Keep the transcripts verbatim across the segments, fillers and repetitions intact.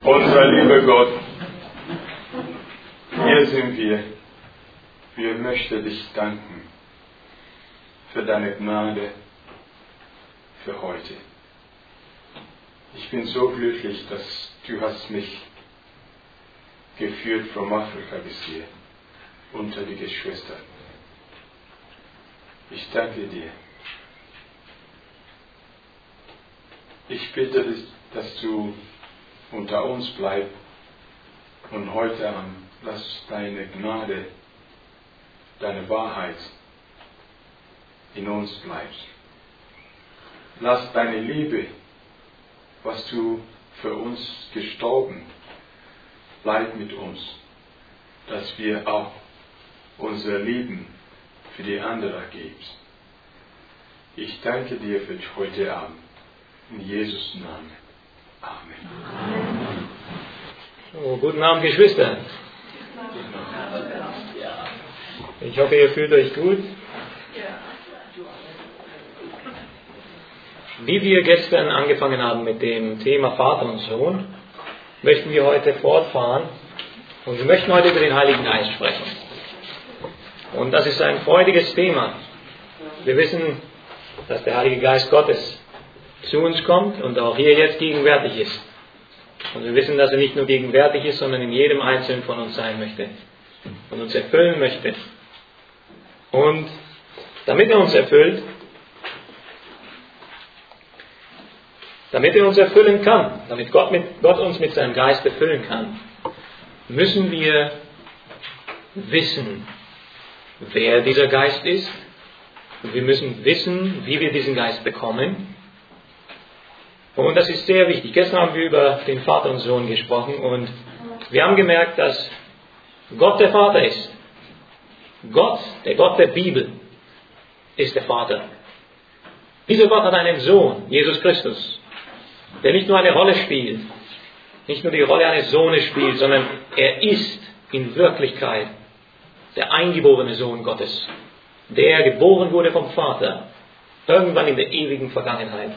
Unser lieber Gott, hier sind wir. Wir möchten dich danken für deine Gnade für heute. Ich bin so glücklich, dass du hast mich geführt von Afrika bis hier, unter die Geschwister. Ich danke dir. Ich bitte dich, dass du unter uns bleibst und heute Abend lass deine Gnade, deine Wahrheit in uns bleibt. Lass deine Liebe, was du für uns gestorben, bleib mit uns, dass wir auch unser Leben für die anderen geben. Ich danke dir für heute Abend. In Jesus' Namen. Amen. So, guten Abend, Geschwister. Ich hoffe, ihr fühlt euch gut. Wie wir gestern angefangen haben mit dem Thema Vater und Sohn, möchten wir heute fortfahren und wir möchten heute über den Heiligen Geist sprechen. Und das ist ein freudiges Thema. Wir wissen, dass der Heilige Geist Gottes zu uns kommt und auch hier jetzt gegenwärtig ist. Und wir wissen, dass er nicht nur gegenwärtig ist, sondern in jedem Einzelnen von uns sein möchte und uns erfüllen möchte. Und damit er uns erfüllt, damit er uns erfüllen kann, damit Gott, mit, Gott uns mit seinem Geist erfüllen kann, müssen wir wissen, wer dieser Geist ist. Und wir müssen wissen, wie wir diesen Geist bekommen. Und das ist sehr wichtig. Gestern haben wir über den Vater und Sohn gesprochen und wir haben gemerkt, dass Gott der Vater ist. Gott, der Gott der Bibel, ist der Vater. Dieser Gott hat einen Sohn, Jesus Christus, der nicht nur eine Rolle spielt, nicht nur die Rolle eines Sohnes spielt, sondern er ist in Wirklichkeit der eingeborene Sohn Gottes, der geboren wurde vom Vater, irgendwann in der ewigen Vergangenheit.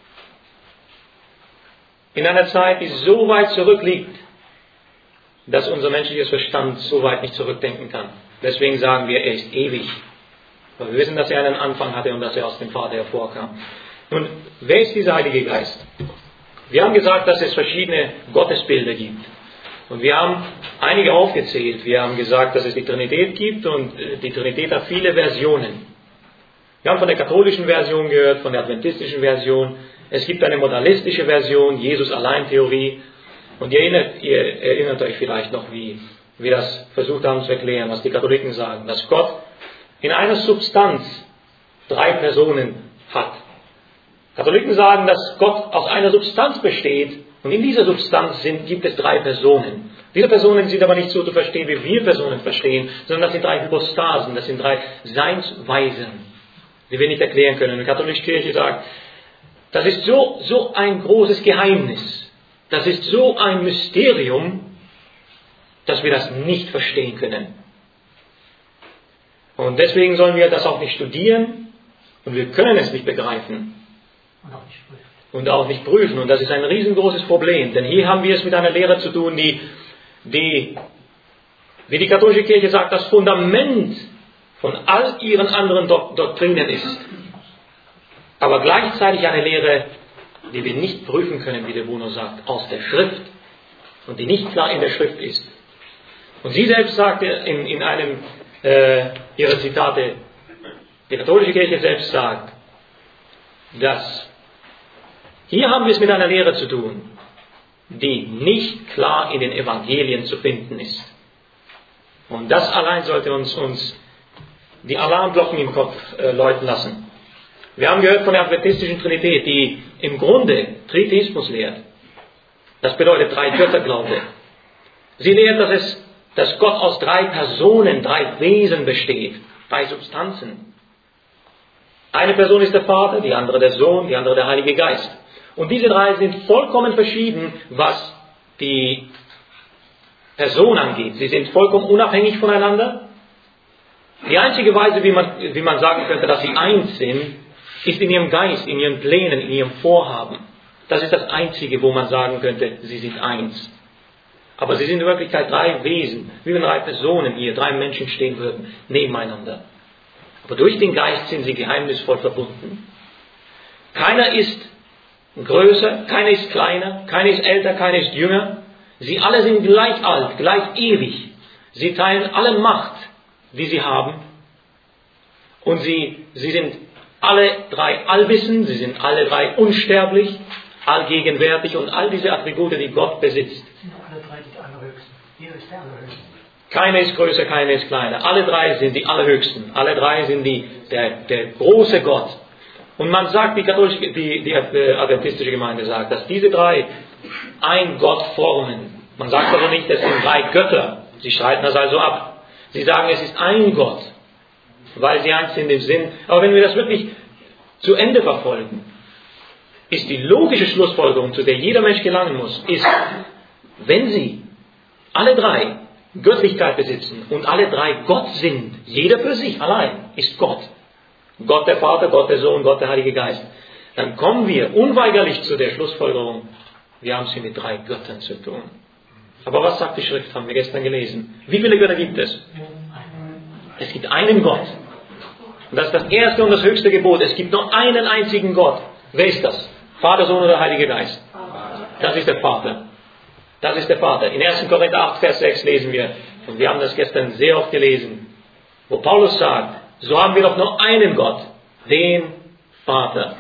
In einer Zeit, die so weit zurückliegt, dass unser menschliches Verstand so weit nicht zurückdenken kann. Deswegen sagen wir, er ist ewig. Weil wir wissen, dass er einen Anfang hatte und dass er aus dem Vater hervorkam. Nun, wer ist dieser Heilige Geist? Wir haben gesagt, dass es verschiedene Gottesbilder gibt. Und wir haben einige aufgezählt. Wir haben gesagt, dass es die Trinität gibt und die Trinität hat viele Versionen. Wir haben von der katholischen Version gehört, von der adventistischen Version. Es gibt eine modalistische Version, Jesus-Allein-Theorie. Und ihr erinnert, ihr erinnert euch vielleicht noch, wie wir das versucht haben zu erklären, was die Katholiken sagen, dass Gott in einer Substanz drei Personen hat. Katholiken sagen, dass Gott aus einer Substanz besteht und in dieser Substanz sind, gibt es drei Personen. Diese Personen sind aber nicht so zu verstehen, wie wir Personen verstehen, sondern das sind drei Hypostasen, das sind drei Seinsweisen, die wir nicht erklären können. Und die katholische Kirche sagt, das ist so, so ein großes Geheimnis, das ist so ein Mysterium, dass wir das nicht verstehen können. Und deswegen sollen wir das auch nicht studieren und wir können es nicht begreifen. Und auch nicht prüfen. Und auch nicht prüfen. Und das ist ein riesengroßes Problem, denn hier haben wir es mit einer Lehre zu tun, die, die wie die katholische Kirche sagt, das Fundament von all ihren anderen Dok- Doktrinen ist. Aber gleichzeitig eine Lehre, die wir nicht prüfen können, wie der Bruno sagt, aus der Schrift und die nicht klar in der Schrift ist. Und sie selbst sagte in, in einem äh, ihrer Zitate, die katholische Kirche selbst sagt, dass hier haben wir es mit einer Lehre zu tun, die nicht klar in den Evangelien zu finden ist. Und das allein sollte uns, uns die Alarmglocken im Kopf äh, läuten lassen. Wir haben gehört von der adventistischen Trinität, die im Grunde Tritheismus lehrt. Das bedeutet drei Götterglaube. Sie lehrt, dass, es, dass Gott aus drei Personen, drei Wesen besteht, drei Substanzen. Eine Person ist der Vater, die andere der Sohn, die andere der Heilige Geist. Und diese drei sind vollkommen verschieden, was die Person angeht. Sie sind vollkommen unabhängig voneinander. Die einzige Weise, wie man, wie man sagen könnte, dass sie eins sind, ist in ihrem Geist, in ihren Plänen, in ihrem Vorhaben. Das ist das Einzige, wo man sagen könnte, sie sind eins. Aber sie sind in Wirklichkeit drei Wesen, wie wenn drei Personen hier, drei Menschen stehen würden, nebeneinander. Aber durch den Geist sind sie geheimnisvoll verbunden. Keiner ist größer, keiner ist kleiner, keiner ist älter, keiner ist jünger. Sie alle sind gleich alt, gleich ewig. Sie teilen alle Macht, die sie haben. Und sie, sie sind alle drei allwissend, sie sind alle drei unsterblich, allgegenwärtig und all diese Attribute, die Gott besitzt. Sind alle drei die Allerhöchsten. Jeder ist der Allerhöchste. Keiner ist größer, keiner ist kleiner. Alle drei sind die Allerhöchsten. Alle drei sind die, der, der große Gott. Und man sagt, die katholische, die, die adventistische Gemeinde sagt, dass diese drei ein Gott formen. Man sagt also nicht, es sind drei Götter. Sie streiten das also ab. Sie sagen, es ist ein Gott, weil sie eins sind im Sinn. Aber wenn wir das wirklich zu Ende verfolgen, ist die logische Schlussfolgerung, zu der jeder Mensch gelangen muss, ist, wenn sie alle drei Göttlichkeit besitzen und alle drei Gott sind, jeder für sich allein ist Gott. Gott der Vater, Gott der Sohn, Gott der Heilige Geist. Dann kommen wir unweigerlich zu der Schlussfolgerung, wir haben es hier mit drei Göttern zu tun. Aber was sagt die Schrift, haben wir gestern gelesen. Wie viele Götter gibt es? Es gibt einen Gott. Und das ist das erste und das höchste Gebot. Es gibt nur einen einzigen Gott. Wer ist das? Vater, Sohn oder Heiliger Geist? Das ist der Vater. Das ist der Vater. In ersten Korinther acht, Vers sechs lesen wir, und wir haben das gestern sehr oft gelesen, wo Paulus sagt, so haben wir doch nur einen Gott, den Vater.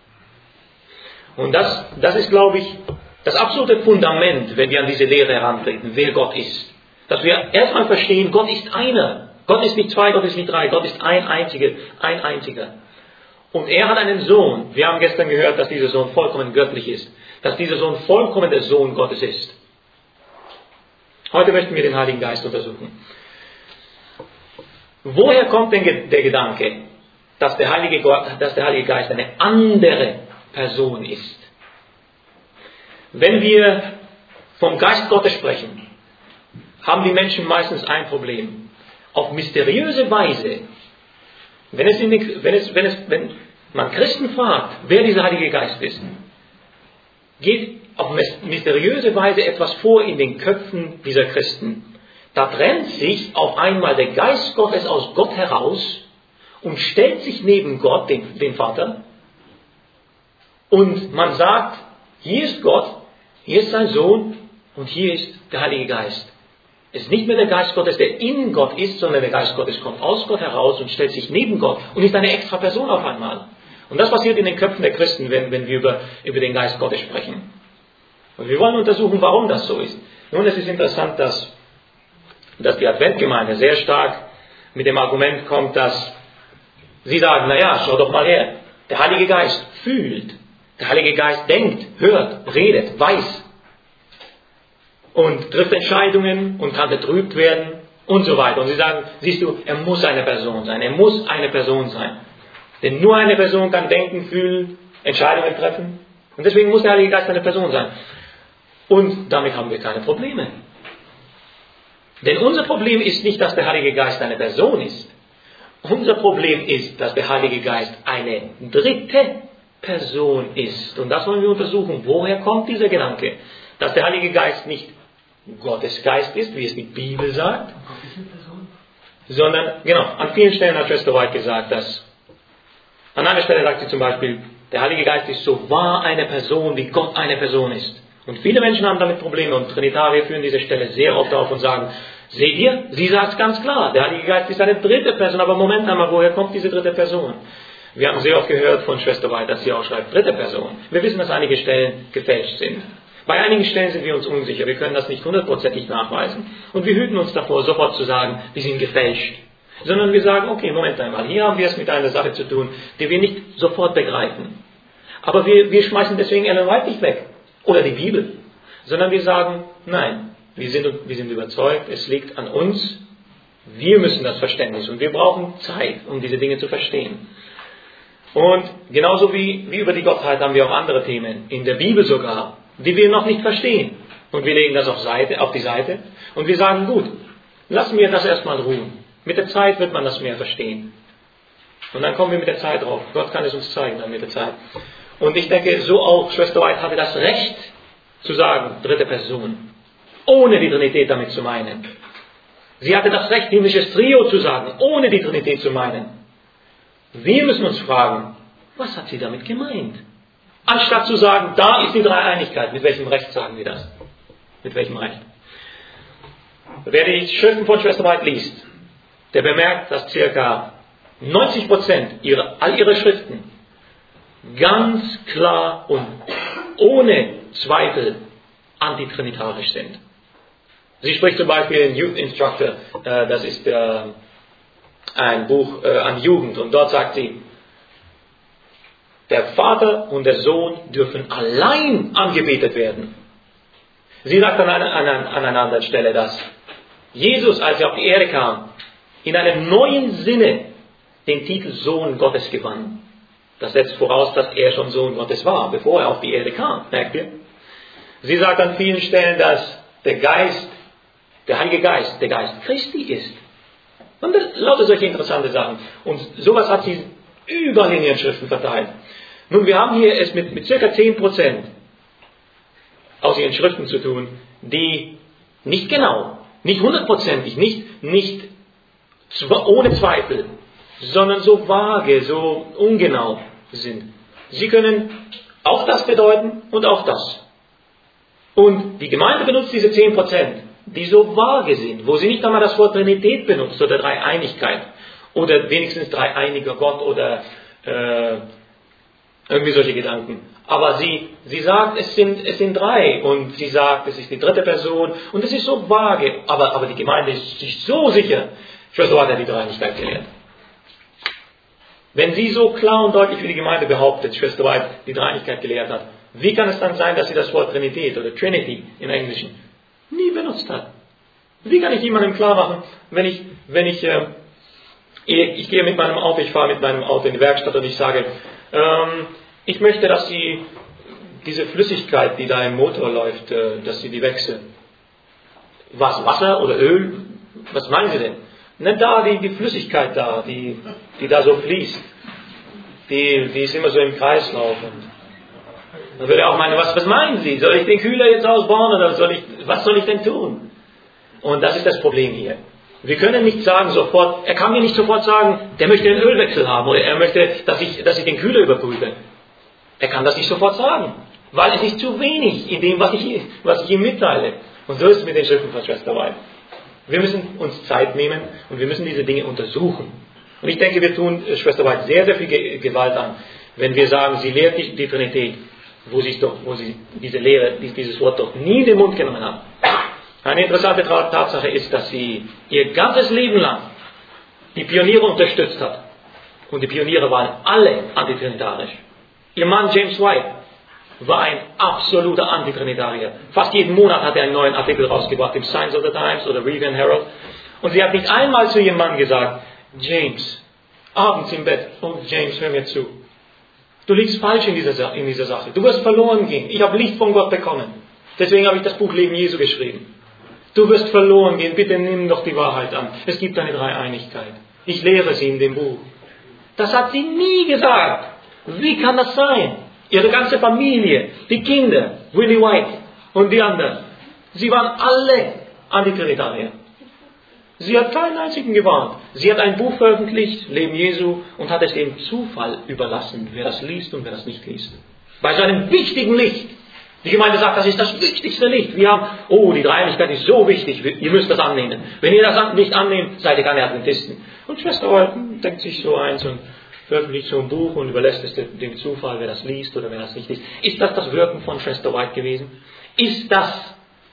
Und das, das ist, glaube ich, das absolute Fundament, wenn wir an diese Lehre herantreten, wer Gott ist. Dass wir erstmal verstehen, Gott ist einer. Gott ist nicht zwei, Gott ist nicht drei, Gott ist ein einziger, ein einziger. Und er hat einen Sohn. Wir haben gestern gehört, dass dieser Sohn vollkommen göttlich ist. Dass dieser Sohn vollkommen der Sohn Gottes ist. Heute möchten wir den Heiligen Geist untersuchen. Woher kommt denn der Gedanke, dass der Heilige, dass der Heilige Geist eine andere Person ist? Wenn wir vom Geist Gottes sprechen, haben die Menschen meistens ein Problem. Auf mysteriöse Weise, wenn, es in den, wenn, es, wenn, es, wenn man Christen fragt, wer dieser Heilige Geist ist, geht auf mysteriöse Weise etwas vor in den Köpfen dieser Christen. Da trennt sich auf einmal der Geist Gottes aus Gott heraus und stellt sich neben Gott, den, den Vater. Und man sagt, hier ist Gott, hier ist sein Sohn und hier ist der Heilige Geist. Es ist nicht mehr der Geist Gottes, der in Gott ist, sondern der Geist Gottes kommt aus Gott heraus und stellt sich neben Gott und ist eine extra Person auf einmal. Und das passiert in den Köpfen der Christen, wenn, wenn wir über, über den Geist Gottes sprechen. Und wir wollen untersuchen, warum das so ist. Nun, es ist interessant, dass, dass die Adventgemeinde sehr stark mit dem Argument kommt, dass sie sagen, naja, schau doch mal her, der Heilige Geist fühlt, der Heilige Geist denkt, hört, redet, weiß und trifft Entscheidungen und kann betrübt werden und so weiter. Und sie sagen, siehst du, er muss eine Person sein, er muss eine Person sein. Denn nur eine Person kann denken, fühlen, Entscheidungen treffen. Und deswegen muss der Heilige Geist eine Person sein. Und damit haben wir keine Probleme. Denn unser Problem ist nicht, dass der Heilige Geist eine Person ist. Unser Problem ist, dass der Heilige Geist eine dritte Person ist. Und das wollen wir untersuchen. Woher kommt dieser Gedanke? Dass der Heilige Geist nicht Gottes Geist ist, wie es die Bibel sagt, sondern, genau, an vielen Stellen hat Schwester White gesagt, dass, an einer Stelle sagt sie zum Beispiel, der Heilige Geist ist so wahr eine Person, wie Gott eine Person ist. Und viele Menschen haben damit Probleme und Trinitarier führen diese Stelle sehr oft auf und sagen, seht ihr, sie sagt es ganz klar, der Heilige Geist ist eine dritte Person, aber Moment einmal, woher kommt diese dritte Person? Wir haben sehr oft gehört von Schwester White, dass sie auch schreibt, dritte Person. Wir wissen, dass einige Stellen gefälscht sind. Bei einigen Stellen sind wir uns unsicher, wir können das nicht hundertprozentig nachweisen. Und wir hüten uns davor, sofort zu sagen, die sind gefälscht. Sondern wir sagen, okay, Moment einmal, hier haben wir es mit einer Sache zu tun, die wir nicht sofort begreifen. Aber wir, wir schmeißen deswegen Ellen White nicht weg. Oder die Bibel. Sondern wir sagen, nein, wir sind, wir sind überzeugt, es liegt an uns, wir müssen das Verständnis und wir brauchen Zeit, um diese Dinge zu verstehen. Und genauso wie, wie über die Gottheit haben wir auch andere Themen, in der Bibel sogar, die wir noch nicht verstehen. Und wir legen das auf, Seite, auf die Seite und wir sagen, gut, lassen wir das erstmal ruhen. Mit der Zeit wird man das mehr verstehen. Und dann kommen wir mit der Zeit drauf. Gott kann es uns zeigen dann mit der Zeit. Und ich denke, so auch Schwester White hatte das Recht zu sagen, dritte Person, ohne die Trinität damit zu meinen. Sie hatte das Recht, himmlisches Trio zu sagen, ohne die Trinität zu meinen. Wir müssen uns fragen, was hat sie damit gemeint? Anstatt zu sagen, da ist die Dreieinigkeit, mit welchem Recht sagen wir das? Mit welchem Recht? Wer die Schriften von Schwester White liest, der bemerkt, dass ca. neunzig Prozent ihrer, all ihrer Schriften ganz klar und ohne Zweifel antitrinitarisch sind. Sie spricht zum Beispiel in Youth Instructor, äh, das ist äh, ein Buch äh, an Jugend, und dort sagt sie, der Vater und der Sohn dürfen allein angebetet werden. Sie sagt an einer, an, an einer anderen Stelle, dass Jesus, als er auf die Erde kam, in einem neuen Sinne den Titel Sohn Gottes gewann. Das setzt voraus, dass er schon Sohn Gottes war, bevor er auf die Erde kam. Merkt ihr? Sie sagt an vielen Stellen, dass der Geist, der Heilige Geist, der Geist Christi ist. Und lauter solche interessante Sachen. Und sowas hat sie überall in ihren Schriften verteilt. Nun, wir haben hier es mit, mit circa zehn Prozent aus ihren Schriften zu tun, die nicht genau, nicht hundertprozentig, nicht, nicht ohne Zweifel, sondern so vage, so ungenau sind. Sie können auch das bedeuten und auch das. Und die Gemeinde benutzt diese zehn Prozent, die so vage sind, wo sie nicht einmal das Wort Trinität benutzt oder Dreieinigkeit oder wenigstens dreieiniger Gott oder äh, irgendwie solche Gedanken. Aber sie, sie sagt, es sind, es sind drei, und sie sagt, es ist die dritte Person, und es ist so vage, aber, aber die Gemeinde ist sich so sicher, Schwester White hat die Dreieinigkeit gelehrt. Wenn sie so klar und deutlich wie die Gemeinde behauptet, Schwester White die Dreieinigkeit gelehrt hat, wie kann es dann sein, dass sie das Wort Trinität oder Trinity im Englischen nie benutzt hat? Wie kann ich jemandem klar machen, wenn ich, wenn ich, äh, ich gehe mit meinem Auto, ich fahre mit meinem Auto in die Werkstatt und ich sage, ähm, ich möchte, dass Sie diese Flüssigkeit, die da im Motor läuft, äh, dass Sie die wechseln. Was, Wasser oder Öl? Was meinen Sie denn? Nicht da, die, die Flüssigkeit da, die, die da so fließt. Die, die ist immer so im Kreislauf. Und dann würde er auch meinen, was, was meinen Sie? Soll ich den Kühler jetzt ausbauen oder soll ich, was soll ich denn tun? Und das ist das Problem hier. Wir können nicht sagen sofort, er kann mir nicht sofort sagen, der möchte einen Ölwechsel haben oder er möchte, dass ich, dass ich den Kühler überprüfe. Er kann das nicht sofort sagen, weil es ist zu wenig in dem, was ich, was ich ihm mitteile. Und so ist es mit den Schriften von Schwester White. Wir müssen uns Zeit nehmen und wir müssen diese Dinge untersuchen. Und ich denke, wir tun Schwester White sehr, sehr viel Gewalt an, wenn wir sagen, sie lehrt die, die Trinität, wo sie, doch, wo sie diese Lehre, dieses Wort doch nie in den Mund genommen hat. Eine interessante Tatsache ist, dass sie ihr ganzes Leben lang die Pioniere unterstützt hat. Und die Pioniere waren alle antitrinitarisch. Ihr Mann James White war ein absoluter Antitrinitarier. Fast jeden Monat hat er einen neuen Artikel rausgebracht im Signs of the Times oder Review and Herald. Und sie hat nicht einmal zu ihrem Mann gesagt, James, abends im Bett, oh James, hör mir zu. Du liegst falsch in dieser, in dieser Sache. Du wirst verloren gehen. Ich habe Licht von Gott bekommen. Deswegen habe ich das Buch Leben Jesu geschrieben. Du wirst verloren gehen. Bitte nimm doch die Wahrheit an. Es gibt eine Dreieinigkeit. Ich lehre sie in dem Buch. Das hat sie nie gesagt. Wie kann das sein? Ihre ganze Familie, die Kinder, Willie White und die anderen, sie waren alle Antitrinitarier. Sie hat keinen einzigen gewarnt. Sie hat ein Buch veröffentlicht, Leben Jesu, und hat es dem Zufall überlassen, wer das liest und wer das nicht liest. Bei so einem wichtigen Licht. Die Gemeinde sagt, das ist das wichtigste Licht. Wir haben, oh, die Dreieinigkeit ist so wichtig, ihr müsst das annehmen. Wenn ihr das nicht annehmt, seid ihr keine Adventisten. Und Schwester White denkt sich so eins und veröffentlicht so ein Buch und überlässt es dem Zufall, wer das liest oder wer das nicht liest. Ist das das Wirken von Schwester White gewesen? Ist das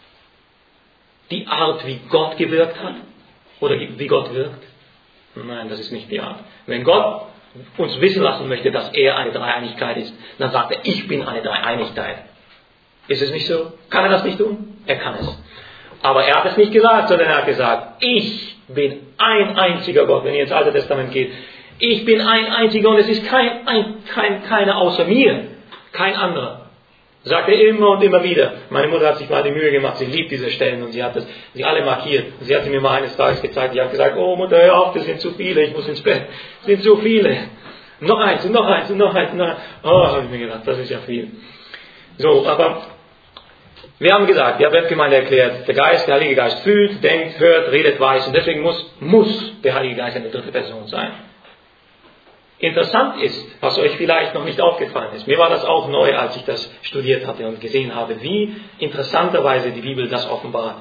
die Art, wie Gott gewirkt hat? Oder wie Gott wirkt? Nein, das ist nicht die Art. Wenn Gott uns wissen lassen möchte, dass er eine Dreieinigkeit ist, dann sagt er, ich bin eine Dreieinigkeit. Ist es nicht so? Kann er das nicht tun? Er kann es. Aber er hat es nicht gesagt, sondern er hat gesagt, ich bin ein einziger Gott. Wenn ihr ins Alte Testament geht, ich bin ein einziger und es ist kein, ein, kein, keiner außer mir, kein anderer. Sagt er immer und immer wieder. Meine Mutter hat sich mal die Mühe gemacht, sie liebt diese Stellen und sie hat das, sie alle markiert. Sie hat sie mir mal eines Tages gezeigt, die hat gesagt, oh Mutter, hör auf, das sind zu viele, ich muss ins Bett. Das sind zu viele. noch eins und noch eins und noch eins und noch eins. Oh, habe ich mir gedacht, das ist ja viel. So, aber wir haben gesagt, die A W F-Gemeinde erklärt, der Geist, der Heilige Geist fühlt, denkt, hört, redet, weiß und deswegen muss, muss der Heilige Geist eine dritte Person sein. Interessant ist, was euch vielleicht noch nicht aufgefallen ist, mir war das auch neu, als ich das studiert hatte und gesehen habe, wie interessanterweise die Bibel das offenbart.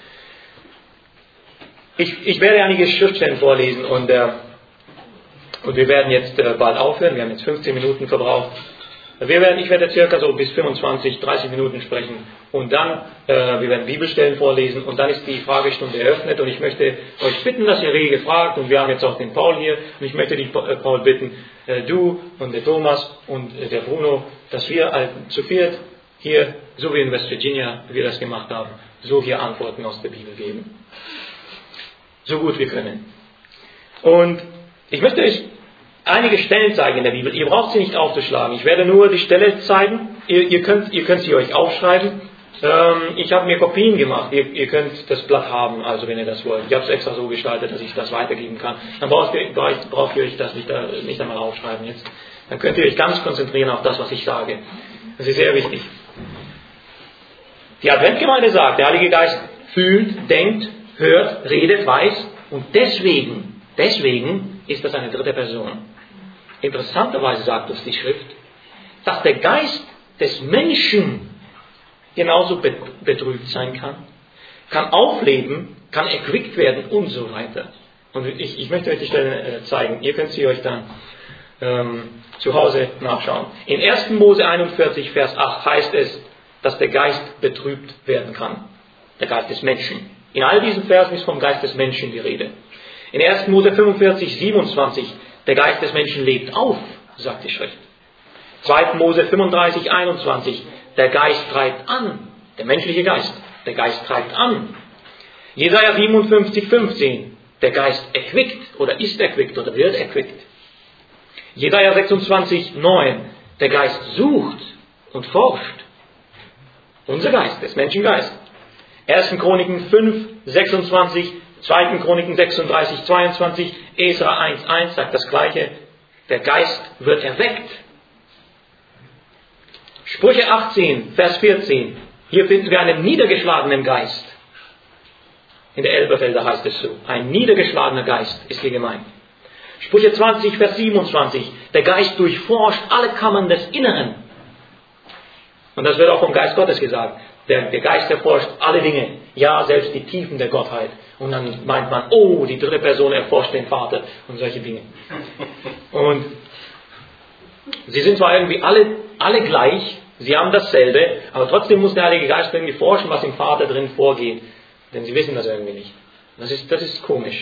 Ich, ich werde einige Schriftstellen vorlesen und, äh, und wir werden jetzt äh, bald aufhören, wir haben jetzt fünfzehn Minuten verbraucht. Wir werden, ich werde circa so bis fünfundzwanzig, dreißig Minuten sprechen und dann, äh, wir werden Bibelstellen vorlesen und dann ist die Fragestunde eröffnet und ich möchte euch bitten, dass ihr rege fragt und wir haben jetzt auch den Paul hier und ich möchte dich, äh, Paul, bitten, äh, du und der Thomas und äh, der Bruno, dass wir äh, zu viert hier, so wie in West Virginia wir das gemacht haben, so hier Antworten aus der Bibel geben. So gut wir können. Und ich möchte euch einige Stellen zeigen in der Bibel. Ihr braucht sie nicht aufzuschlagen. Ich werde nur die Stelle zeigen. Ihr, ihr, könnt, ihr könnt sie euch aufschreiben. Ähm, ich habe mir Kopien gemacht. Ihr, ihr könnt das Blatt haben, also wenn ihr das wollt. Ich habe es extra so gestaltet, dass ich das weitergeben kann. Dann braucht ihr, braucht ihr euch das nicht, nicht einmal aufschreiben jetzt. Dann könnt ihr euch ganz konzentrieren auf das, was ich sage. Das ist sehr wichtig. Die Adventgemeinde sagt, der Heilige Geist fühlt, denkt, hört, redet, weiß und deswegen, deswegen ist das eine dritte Person. Interessanterweise sagt uns die Schrift, dass der Geist des Menschen genauso betrübt sein kann, kann aufleben, kann erquickt werden und so weiter. Und ich, ich möchte euch die Stelle zeigen. Ihr könnt sie euch dann ähm, zu Hause nachschauen. In ersten Mose einundvierzig, Vers acht heißt es, dass der Geist betrübt werden kann. Der Geist des Menschen. In all diesen Versen ist vom Geist des Menschen die Rede. In ersten Mose fünfundvierzig, siebenundzwanzig, der Geist des Menschen lebt auf, sagt die Schrift. zweiten Mose fünfunddreißig, einundzwanzig, der Geist treibt an, der menschliche Geist, der Geist treibt an. Jesaja siebenundfünfzig, fünfzehn, der Geist erquickt oder ist erquickt oder wird erquickt. Jesaja sechsundzwanzig, neun, der Geist sucht und forscht. Unser Geist, des Menschengeist. ersten Chroniken fünf, sechsundzwanzig, zweiten Chroniken sechsunddreißig, zweiundzwanzig, Esra eins, eins sagt das Gleiche. Der Geist wird erweckt. Sprüche achtzehn, Vers vierzehn. Hier finden wir einen niedergeschlagenen Geist. In der Elberfelder heißt es so. Ein niedergeschlagener Geist ist hier gemeint. Sprüche zwanzig, Vers siebenundzwanzig. Der Geist durchforscht alle Kammern des Inneren. Und das wird auch vom Geist Gottes gesagt. Der, der Geist erforscht alle Dinge. Ja, selbst die Tiefen der Gottheit. Und dann meint man, oh, die dritte Person erforscht den Vater und solche Dinge. Und sie sind zwar irgendwie alle, alle gleich, sie haben dasselbe, aber trotzdem muss der Heilige Geist irgendwie forschen, was im Vater drin vorgeht. Denn sie wissen das irgendwie nicht. Das ist, das ist komisch.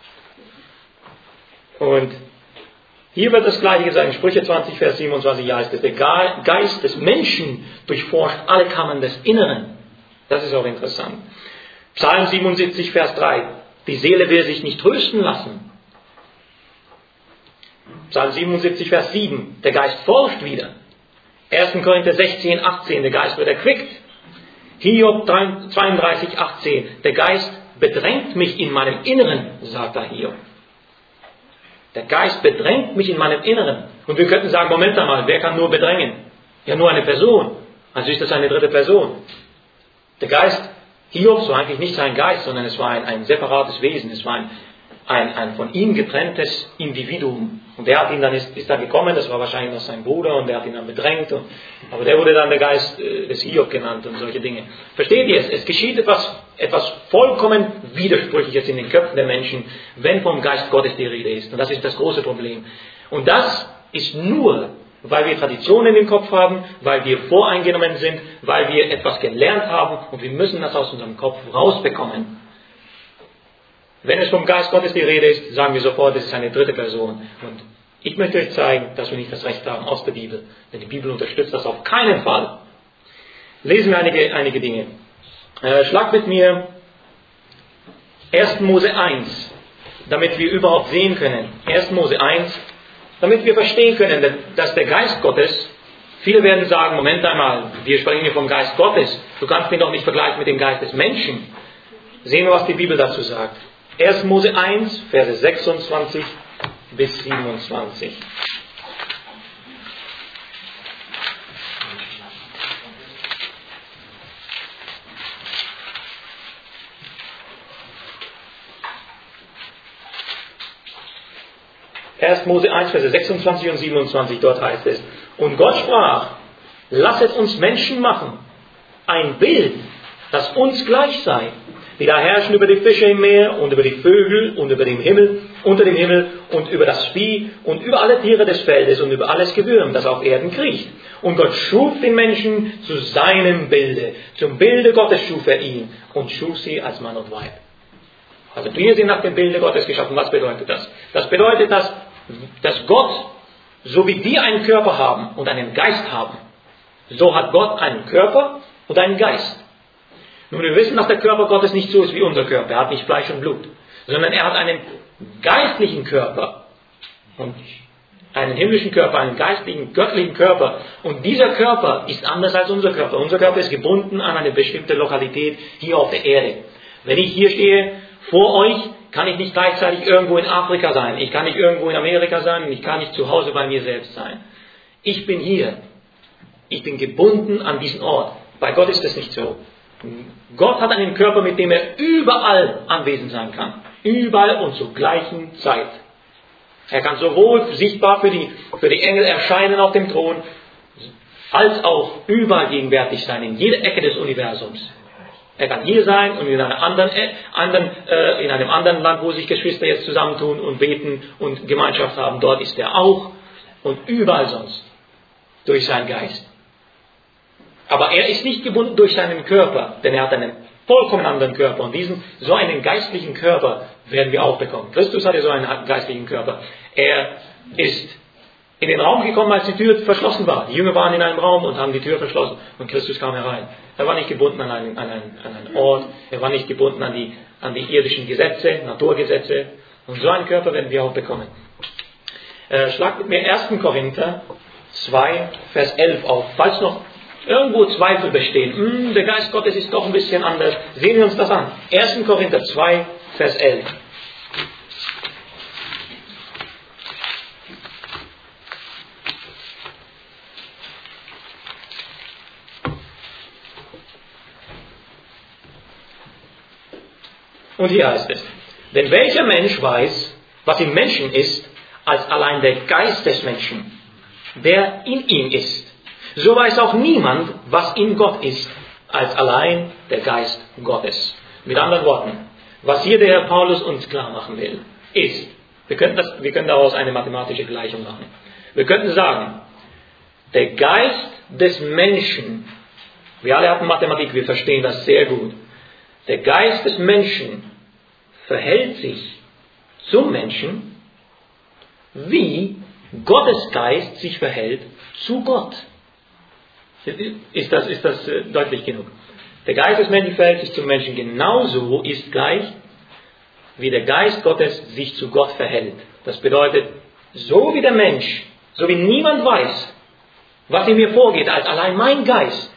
Und hier wird das Gleiche gesagt, in Sprüche zwanzig, Vers siebenundzwanzig heißt es, der Geist des Menschen durchforscht alle Kammern des Inneren. Das ist auch interessant. Psalm siebenundsiebzig, Vers drei, die Seele will sich nicht trösten lassen. Psalm siebenundsiebzig, Vers sieben, der Geist forscht wieder. ersten Korinther sechzehn, achtzehn, der Geist wird erquickt. Hiob zweiunddreißig, achtzehn, der Geist bedrängt mich in meinem Inneren, sagt da Hiob. Der Geist bedrängt mich in meinem Inneren. Und wir könnten sagen, Moment einmal, wer kann nur bedrängen? Ja, nur eine Person. Also ist das eine dritte Person. Der Geist Hiobs war eigentlich nicht sein Geist, sondern es war ein, ein separates Wesen. Es war ein, ein, ein von ihm getrenntes Individuum. Und der hat ihn dann, ist, ist dann gekommen, das war wahrscheinlich noch sein Bruder, und der hat ihn dann bedrängt. Und, aber der wurde dann der Geist äh, des Hiob genannt und solche Dinge. Versteht ihr es? Es geschieht etwas, etwas vollkommen Widersprüchliches in den Köpfen der Menschen, wenn vom Geist Gottes die Rede ist. Und das ist das große Problem. Und das ist nur, weil wir Traditionen im Kopf haben, weil wir voreingenommen sind, weil wir etwas gelernt haben und wir müssen das aus unserem Kopf rausbekommen. Wenn es vom Geist Gottes die Rede ist, sagen wir sofort, es ist eine dritte Person. Und ich möchte euch zeigen, dass wir nicht das Recht haben aus der Bibel. Denn die Bibel unterstützt das auf keinen Fall. Lesen wir einige, einige Dinge. Äh, schlag mit mir ersten Mose eins, damit wir überhaupt sehen können. ersten Mose eins, damit wir verstehen können, dass der Geist Gottes, viele werden sagen, Moment einmal, wir sprechen hier vom Geist Gottes. Du kannst ihn doch nicht vergleichen mit dem Geist des Menschen. Sehen wir, was die Bibel dazu sagt. ersten Mose eins, Verse sechsundzwanzig bis siebenundzwanzig. erster Mose eins, Verse sechsundzwanzig und siebenundzwanzig, dort heißt es: Und Gott sprach, lasset uns Menschen machen, ein Bild, das uns gleich sei, die da herrschen über die Fische im Meer und über die Vögel und über den Himmel, unter dem Himmel und über das Vieh und über alle Tiere des Feldes und über alles Gewürm, das auf Erden kriecht. Und Gott schuf den Menschen zu seinem Bilde. Zum Bilde Gottes schuf er ihn und schuf sie als Mann und Weib. Also wir sind nach dem Bilde Gottes geschaffen. Was bedeutet das? Das bedeutet, dass, dass Gott, so wie wir einen Körper haben und einen Geist haben, so hat Gott einen Körper und einen Geist. Nun, wir wissen, dass der Körper Gottes nicht so ist wie unser Körper. Er hat nicht Fleisch und Blut, sondern er hat einen geistlichen Körper und einen himmlischen Körper, einen geistlichen, göttlichen Körper. Und dieser Körper ist anders als unser Körper. Unser Körper ist gebunden an eine bestimmte Lokalität hier auf der Erde. Wenn ich hier stehe vor euch, kann ich nicht gleichzeitig irgendwo in Afrika sein. Ich kann nicht irgendwo in Amerika sein und ich kann nicht zu Hause bei mir selbst sein. Ich bin hier. Ich bin gebunden an diesen Ort. Bei Gott ist das nicht so. Gott hat einen Körper, mit dem er überall anwesend sein kann. Überall und zur gleichen Zeit. Er kann sowohl sichtbar für die, für die Engel erscheinen auf dem Thron, als auch überall gegenwärtig sein, in jeder Ecke des Universums. Er kann hier sein und in, einer anderen, anderen, äh, in einem anderen Land, wo sich Geschwister jetzt zusammentun und beten und Gemeinschaft haben. Dort ist er auch und überall sonst durch seinen Geist. Aber er ist nicht gebunden durch seinen Körper, denn er hat einen vollkommen anderen Körper. Und diesen, so einen geistlichen Körper werden wir auch bekommen. Christus hatte so einen geistlichen Körper. Er ist in den Raum gekommen, als die Tür verschlossen war. Die Jünger waren in einem Raum und haben die Tür verschlossen und Christus kam herein. Er war nicht gebunden an einen, an einen, an einen Ort, er war nicht gebunden an die, an die irdischen Gesetze, Naturgesetze. Und so einen Körper werden wir auch bekommen. Äh, schlag mit mir erster Korinther zwei, Vers elf auf. Falls noch irgendwo Zweifel bestehen, hm, der Geist Gottes ist doch ein bisschen anders, sehen wir uns das an. erster Korinther zwei, Vers elf. Und hier heißt es: Denn welcher Mensch weiß, was im Menschen ist, als allein der Geist des Menschen, der in ihm ist? So weiß auch niemand, was in Gott ist, als allein der Geist Gottes. Mit anderen Worten, was hier der Herr Paulus uns klar machen will, ist, wir können, das, wir können daraus eine mathematische Gleichung machen. Wir könnten sagen, der Geist des Menschen, wir alle hatten Mathematik, wir verstehen das sehr gut. Der Geist des Menschen verhält sich zum Menschen, wie Gottes Geist sich verhält zu Gott. Ist das, ist das äh, deutlich genug? Der Geist des Menschen verhält sich zum Menschen genauso, ist gleich, wie der Geist Gottes sich zu Gott verhält. Das bedeutet, so wie der Mensch, so wie niemand weiß, was in mir vorgeht, als allein mein Geist,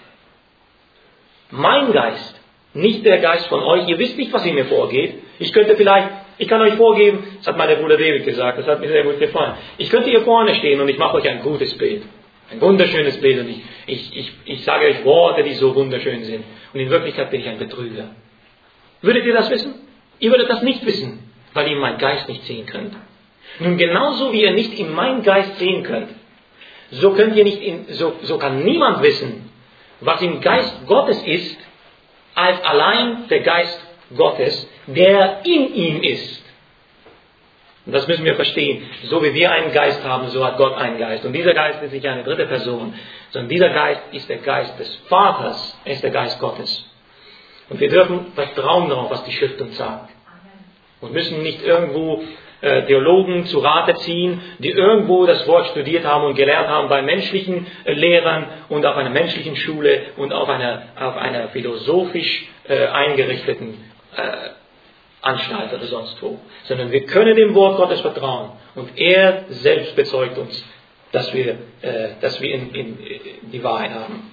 mein Geist, nicht der Geist von euch, ihr wisst nicht, was in mir vorgeht. Ich könnte vielleicht, ich kann euch vorgeben, das hat mein Bruder David gesagt, das hat mir sehr gut gefallen. Ich könnte hier vorne stehen und ich mache euch ein gutes Bild. Ein wunderschönes Bild und ich, ich, ich, ich sage euch Worte, die so wunderschön sind. Und in Wirklichkeit bin ich ein Betrüger. Würdet ihr das wissen? Ihr würdet das nicht wissen, weil ihr meinen Geist nicht sehen könnt. Nun genauso wie ihr nicht in meinen Geist sehen könnt, so könnt ihr nicht in, so, so kann niemand wissen, was im Geist Gottes ist, als allein der Geist Gottes, der in ihm ist. Und das müssen wir verstehen. So wie wir einen Geist haben, so hat Gott einen Geist. Und dieser Geist ist nicht eine dritte Person, sondern dieser Geist ist der Geist des Vaters, er ist der Geist Gottes. Und wir dürfen vertrauen darauf, was die Schrift uns sagt. Und müssen nicht irgendwo äh, Theologen zu Rate ziehen, die irgendwo das Wort studiert haben und gelernt haben bei menschlichen äh, Lehrern und auf einer menschlichen Schule und auf einer, auf einer philosophisch äh, eingerichteten äh, Anstalt oder sonst wo. Sondern wir können dem Wort Gottes vertrauen. Und er selbst bezeugt uns, dass wir, äh, dass wir in, in, in die Wahrheit haben.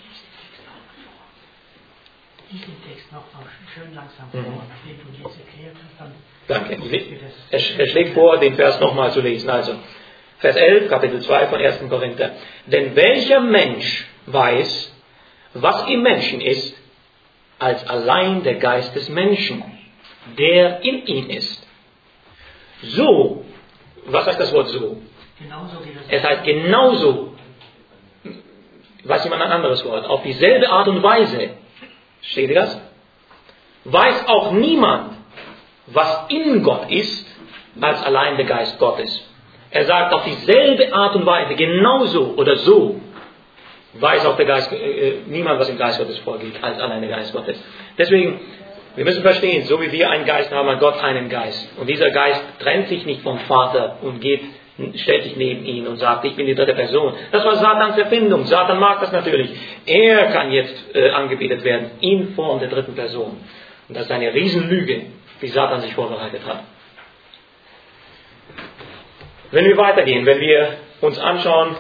Diesen Text noch mal schön langsam vor, mhm. nachdem du jetzt erklärt hast, dann Danke. Er, er schlägt vor, den Vers nochmal zu lesen. Also, Vers elf, Kapitel zwei von erster Korinther. Denn welcher Mensch weiß, was im Menschen ist, als allein der Geist des Menschen, der in ihm ist. So Was heißt das Wort so? Genauso wie das. Es heißt genauso. Weiß jemand ein anderes Wort? Auf dieselbe Art und Weise. Steht ihr das? Weiß auch niemand, was in Gott ist, als allein der Geist Gottes. Er sagt auf dieselbe Art und Weise, genauso oder so, weiß auch der Geist, äh, niemand, was im Geist Gottes vorgeht, als allein der Geist Gottes. Deswegen, wir müssen verstehen, so wie wir einen Geist haben, hat Gott einen Geist. Und dieser Geist trennt sich nicht vom Vater und geht, stellt sich neben ihn und sagt, ich bin die dritte Person. Das war Satans Erfindung. Satan mag das natürlich. Er kann jetzt äh, angebetet werden in Form der dritten Person. Und das ist eine Riesenlüge, die Satan sich vorbereitet hat. Wenn wir weitergehen, wenn wir uns anschauen,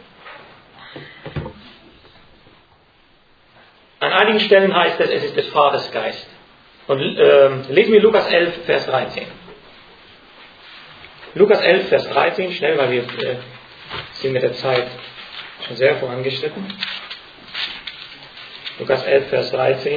an einigen Stellen heißt es, es ist des Vaters Geist. Und äh, lesen wir Lukas elf, Vers dreizehn. Lukas elf, Vers dreizehn, schnell, weil wir äh, sind mit der Zeit schon sehr vorangeschritten. Lukas elf, Vers dreizehn.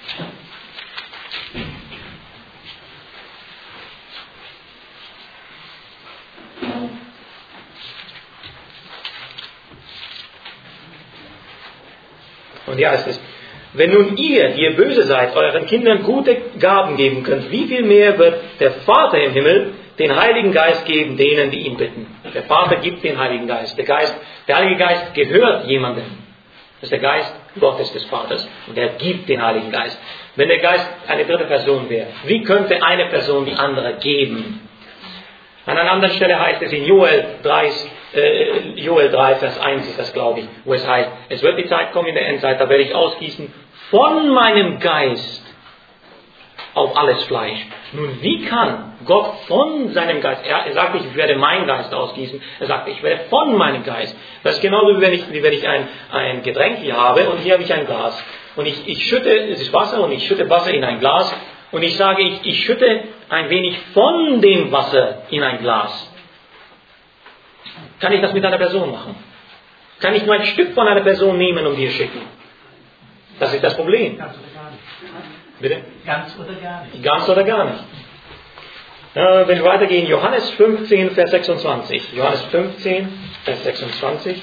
Und hier heißt es, wenn nun ihr, die ihr böse seid, euren Kindern gute Gaben geben könnt, wie viel mehr wird der Vater im Himmel den Heiligen Geist geben, denen, die ihn bitten. Der Vater gibt den Heiligen Geist. Der Geist, der Heilige Geist gehört jemandem. Das ist der Geist Gottes des Vaters. Und er gibt den Heiligen Geist. Wenn der Geist eine dritte Person wäre, wie könnte eine Person die andere geben? An einer anderen Stelle heißt es in Joel drei, äh, Joel drei, Vers eins ist das, glaube ich, wo es heißt, es wird die Zeit kommen in der Endzeit, da werde ich ausgießen von meinem Geist auf alles Fleisch. Nun, wie kann Gott von seinem Geist, er, er sagt nicht, ich werde meinen Geist ausgießen, er sagt, ich werde von meinem Geist. Das ist genauso, wie wenn ich, wie wenn ich ein, ein Getränk hier habe und hier habe ich ein Glas. Und ich, ich schütte, es ist Wasser und ich schütte Wasser in ein Glas und ich sage, ich, ich schütte ein wenig von dem Wasser in ein Glas. Kann ich das mit einer Person machen? Kann ich nur ein Stück von einer Person nehmen und dir schicken? Das ist das Problem. Ganz oder gar nicht. Bitte? Ganz oder gar nicht. Ganz oder gar nicht. Äh, wenn wir weitergehen, Johannes fünfzehn, Vers sechsundzwanzig. Johannes fünfzehn, Vers sechsundzwanzig.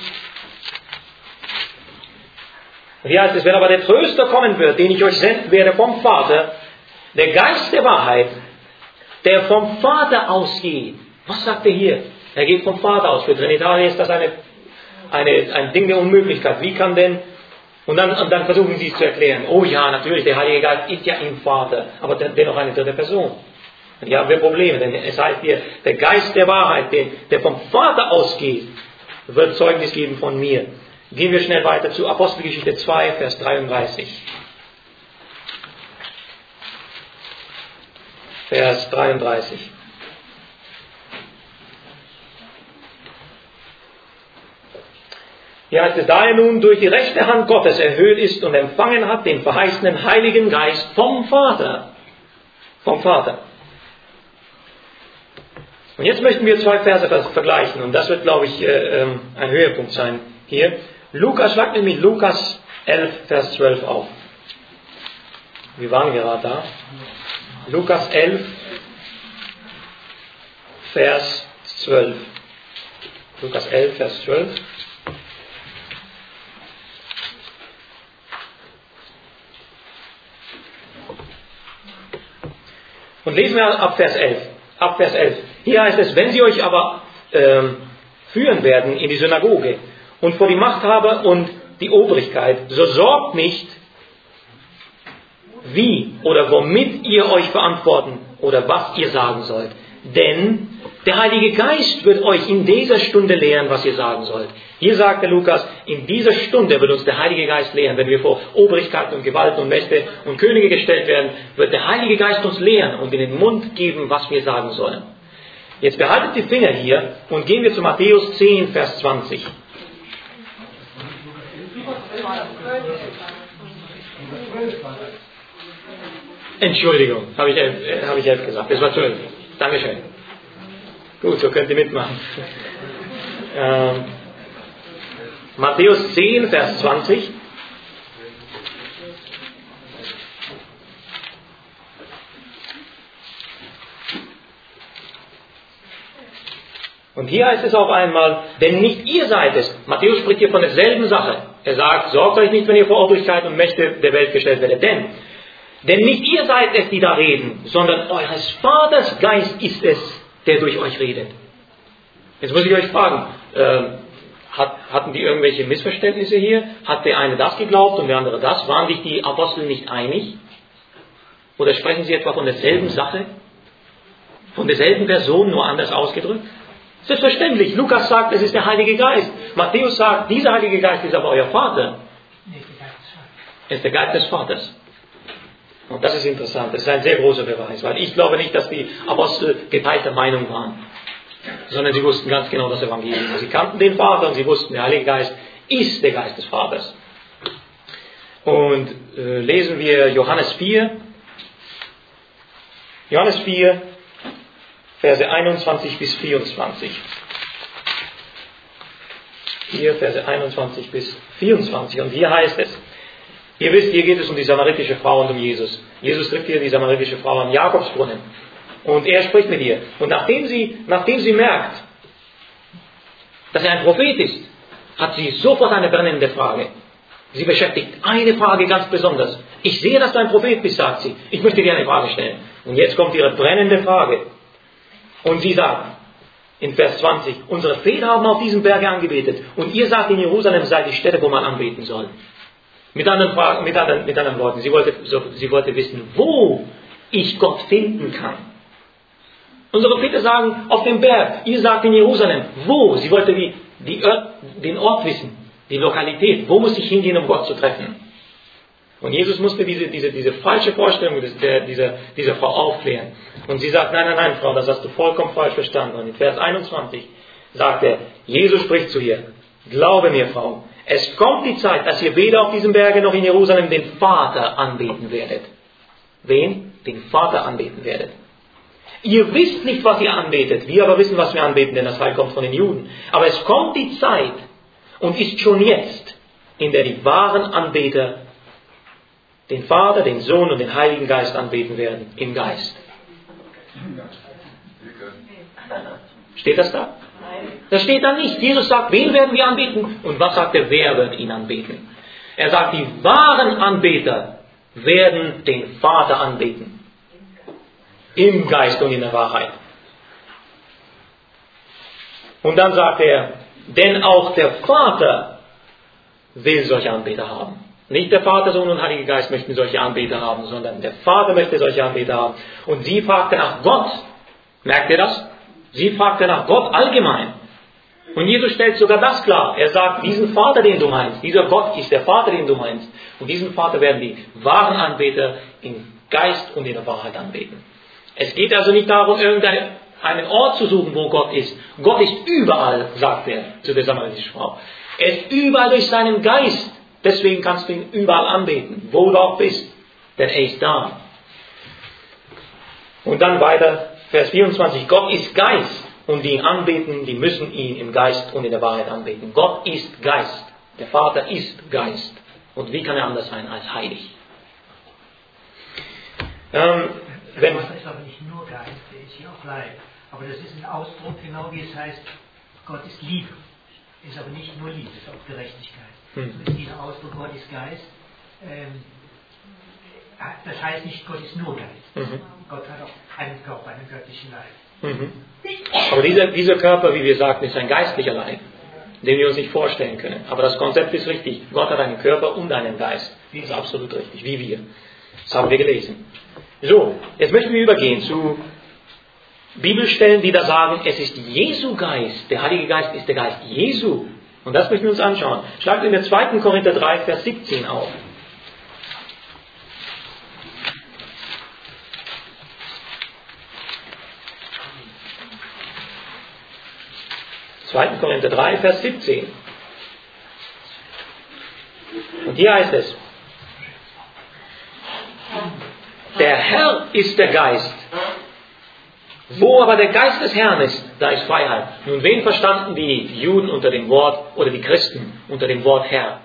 Und hier heißt es, wenn aber der Tröster kommen wird, den ich euch senden werde vom Vater, der Geist der Wahrheit, der vom Vater ausgeht. Was sagt er hier? Er geht vom Vater aus. Für Trinitarier ist das eine, eine, ein Ding der Unmöglichkeit. Wie kann denn... Und dann, und dann versuchen sie es zu erklären. Oh ja, natürlich, der Heilige Geist ist ja im Vater, aber dennoch eine dritte Person. Und hier haben wir Probleme, denn es heißt hier, der Geist der Wahrheit, der, der vom Vater ausgeht, wird Zeugnis geben von mir. Gehen wir schnell weiter zu Apostelgeschichte zwei, Vers dreiunddreißig. Vers dreiunddreißig. Hier heißt es, da er nun durch die rechte Hand Gottes erhöht ist und empfangen hat den verheißenen Heiligen Geist vom Vater. Vom Vater. Und jetzt möchten wir zwei Verse vergleichen und das wird, glaube ich, ein Höhepunkt sein hier. Lukas, schlag mit mir Lukas elf, Vers zwölf auf. Wir waren gerade da. Lukas elf, Vers zwölf. Lukas elf, Vers zwölf. Und lesen wir ab Vers elf. Ab Vers elf. Hier heißt es, wenn sie euch aber ähm, führen werden in die Synagoge und vor die Machthaber und die Obrigkeit, so sorgt nicht, wie oder womit ihr euch verantworten oder was ihr sagen sollt. Denn der Heilige Geist wird euch in dieser Stunde lehren, was ihr sagen sollt. Hier sagt der Lukas, in dieser Stunde wird uns der Heilige Geist lehren. Wenn wir vor Obrigkeiten und Gewalten und Mächte und Könige gestellt werden, wird der Heilige Geist uns lehren und in den Mund geben, was wir sagen sollen. Jetzt behaltet die Finger hier und gehen wir zu Matthäus zehn, Vers zwanzig. Entschuldigung, habe ich, äh, hab ich elf gesagt. Das war zwölf. Dankeschön. Gut, so könnt ihr mitmachen. Ähm, Matthäus zehn, Vers zwanzig. Und hier heißt es auf einmal, denn nicht ihr seid es. Matthäus spricht hier von derselben Sache. Er sagt, sorgt euch nicht, wenn ihr vor Obrigkeit und Mächte der Welt gestellt werdet. Denn, denn nicht ihr seid es, die da reden, sondern eures Vaters Geist ist es, der durch euch redet. Jetzt muss ich euch fragen, äh, hat, hatten die irgendwelche Missverständnisse hier? Hat der eine das geglaubt und der andere das? Waren sich die Apostel nicht einig? Oder sprechen sie etwa von derselben Sache? Von derselben Person, nur anders ausgedrückt? Selbstverständlich. Lukas sagt, es ist der Heilige Geist. Matthäus sagt, dieser Heilige Geist ist aber euer Vater. Es ist der Geist des Vaters. Und das ist interessant. Das ist ein sehr großer Beweis, weil ich glaube nicht, dass die Apostel geteilter Meinung waren, sondern sie wussten ganz genau das Evangelium. Sie kannten den Vater und sie wussten, der Heilige Geist ist der Geist des Vaters. Und äh, lesen wir Johannes vier. Johannes vier, Verse einundzwanzig bis vierundzwanzig. Hier Verse einundzwanzig bis vierundzwanzig. Und hier heißt es, ihr wisst, hier geht es um die samaritische Frau und um Jesus. Jesus trifft hier die samaritische Frau am Jakobsbrunnen. Und er spricht mit ihr. Und nachdem sie, nachdem sie merkt, dass er ein Prophet ist, hat sie sofort eine brennende Frage. Sie beschäftigt eine Frage ganz besonders. Ich sehe, dass du ein Prophet bist, sagt sie. Ich möchte dir eine Frage stellen. Und jetzt kommt ihre brennende Frage. Und sie sagt in Vers zwanzig, unsere Väter haben auf diesem Berge angebetet. Und ihr sagt, in Jerusalem sei die Stätte, wo man anbeten soll. Mit anderen, Fragen, mit anderen, mit anderen Worten, sie wollte, so, sie wollte wissen, wo ich Gott finden kann. Unsere Väter sagen, auf dem Berg. Ihr sagt in Jerusalem. Wo? Sie wollte die, die Ort, den Ort wissen, die Lokalität. Wo muss ich hingehen, um Gott zu treffen? Und Jesus musste diese, diese, diese falsche Vorstellung der, dieser, dieser Frau aufklären. Und sie sagt, nein, nein, nein, Frau, das hast du vollkommen falsch verstanden. Und in Vers einundzwanzig sagt er, Jesus spricht zu ihr, glaube mir, Frau, es kommt die Zeit, dass ihr weder auf diesem Berge noch in Jerusalem den Vater anbeten werdet. Wen? Den Vater anbeten werdet. Ihr wisst nicht, was ihr anbetet. Wir aber wissen, was wir anbeten, denn das Heil kommt von den Juden. Aber es kommt die Zeit und ist schon jetzt, in der die wahren Anbeter den Vater, den Sohn und den Heiligen Geist anbeten werden, im Geist. Steht das da? Das steht da nicht. Jesus sagt, wen werden wir anbeten? Und was sagt er, wer wird ihn anbeten? Er sagt, die wahren Anbeter werden den Vater anbeten. Im Geist und in der Wahrheit. Und dann sagt er, denn auch der Vater will solche Anbeter haben. Nicht der Vater, Sohn und Heiliger Geist möchten solche Anbeter haben, sondern der Vater möchte solche Anbeter haben. Und sie fragte nach Gott. Merkt ihr das? Sie fragte nach Gott allgemein. Und Jesus stellt sogar das klar. Er sagt, diesen Vater, den du meinst, dieser Gott ist der Vater, den du meinst. Und diesen Vater werden die wahren Anbeter im Geist und in der Wahrheit anbeten. Es geht also nicht darum, irgendeinen Ort zu suchen, wo Gott ist. Gott ist überall, sagt er zu der samaritischen Frau. Er ist überall durch seinen Geist. Deswegen kannst du ihn überall anbeten, wo du auch bist. Denn er ist da. Und dann weiter, Vers vierundzwanzig. Gott ist Geist. Und die ihn anbeten, die müssen ihn im Geist und in der Wahrheit anbeten. Gott ist Geist. Der Vater ist Geist. Und wie kann er anders sein als heilig? Ähm, Der Vater ist aber nicht nur Geist, der ist ja auch Leib. Aber das ist ein Ausdruck, genau wie es heißt, Gott ist Liebe. Ist aber nicht nur Liebe, ist auch Gerechtigkeit. Hm. So ist dieser Ausdruck, Gott ist Geist, ähm, das heißt nicht, Gott ist nur Geist. Mhm. Gott hat auch einen Körper, einen göttlichen Leib. Mhm. Aber dieser, dieser Körper, wie wir sagten, ist ein geistlicher Leib, den wir uns nicht vorstellen können. Aber das Konzept ist richtig. Gott hat einen Körper und einen Geist. Das ist absolut richtig, wie wir. Das haben wir gelesen. So, jetzt möchten wir übergehen zu Bibelstellen, die da sagen, es ist Jesu Geist. Der Heilige Geist ist der Geist Jesu. Und das möchten wir uns anschauen. Schlagt in der zweiten Korinther drei, Vers siebzehn auf. zweiten Korinther drei, Vers siebzehn. Und hier heißt es, der Herr ist der Geist. Wo aber der Geist des Herrn ist, da ist Freiheit. Nun, wen verstanden die Juden unter dem Wort, oder die Christen unter dem Wort Herr?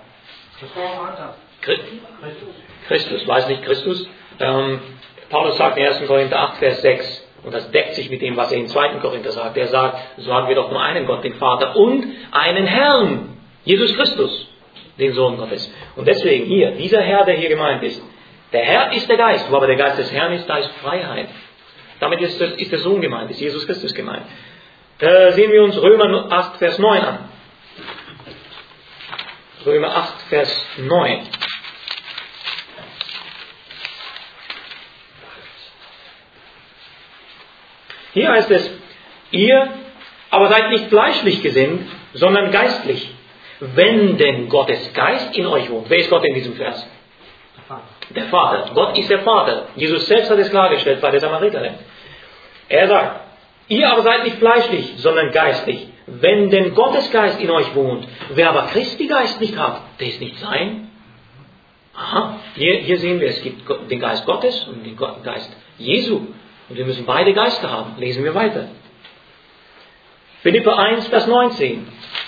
Christus, weiß nicht Christus. Ähm, Paulus sagt in ersten Korinther acht, Vers sechs, Und das deckt sich mit dem, was er im zweiten Korinther sagt. Er sagt, so haben wir doch nur einen Gott, den Vater, und einen Herrn, Jesus Christus, den Sohn Gottes. Und deswegen hier, dieser Herr, der hier gemeint ist, der Herr ist der Geist, wo aber der Geist des Herrn ist, da ist Freiheit. Damit ist, ist der Sohn gemeint, ist Jesus Christus gemeint. Da sehen wir uns Römer acht, Vers neun an. Römer acht, Vers neun. Hier heißt es, ihr aber seid nicht fleischlich gesinnt, sondern geistlich. Wenn denn Gottes Geist in euch wohnt. Wer ist Gott in diesem Vers? Der Vater. Der Vater. Gott ist der Vater. Jesus selbst hat es klargestellt bei der Samariterin. Er sagt, ihr aber seid nicht fleischlich, sondern geistlich. Wenn denn Gottes Geist in euch wohnt, wer aber Christi Geist nicht hat, der ist nicht sein. Aha, hier, hier sehen wir, es gibt den Geist Gottes und den Geist Jesu. Und wir müssen beide Geister haben. Lesen wir weiter. Philipper eins, Vers neunzehn.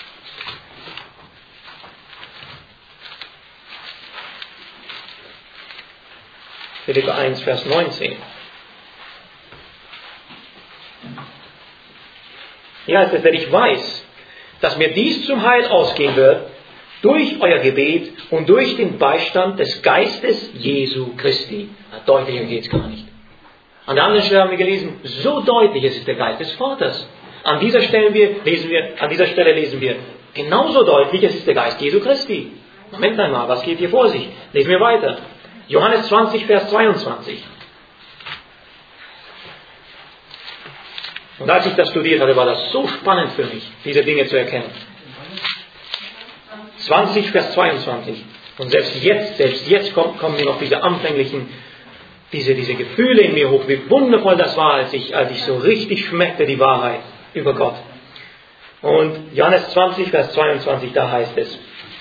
Philipper eins, Vers neunzehn. Hier heißt es, denn ich weiß, dass mir dies zum Heil ausgehen wird, durch euer Gebet und durch den Beistand des Geistes Jesu Christi. Deutlicher geht es gar nicht. An der anderen Stelle haben wir gelesen, so deutlich, es ist der Geist des Vaters. An dieser Stelle, wir, lesen wir, an dieser Stelle lesen wir, genauso deutlich, es ist der Geist Jesu Christi. Moment einmal, was geht hier vor sich? Lesen wir weiter. Johannes zwanzig, Vers zweiundzwanzig. Und als ich das studiert hatte, war das so spannend für mich, diese Dinge zu erkennen. zwanzig, Vers zweiundzwanzig. Und selbst jetzt, selbst jetzt kommen, kommen mir noch diese anfänglichen, diese, diese Gefühle in mir hoch, wie wundervoll das war, als ich, als ich so richtig schmeckte die Wahrheit über Gott. Und Johannes zwanzig, Vers zweiundzwanzig, da heißt es,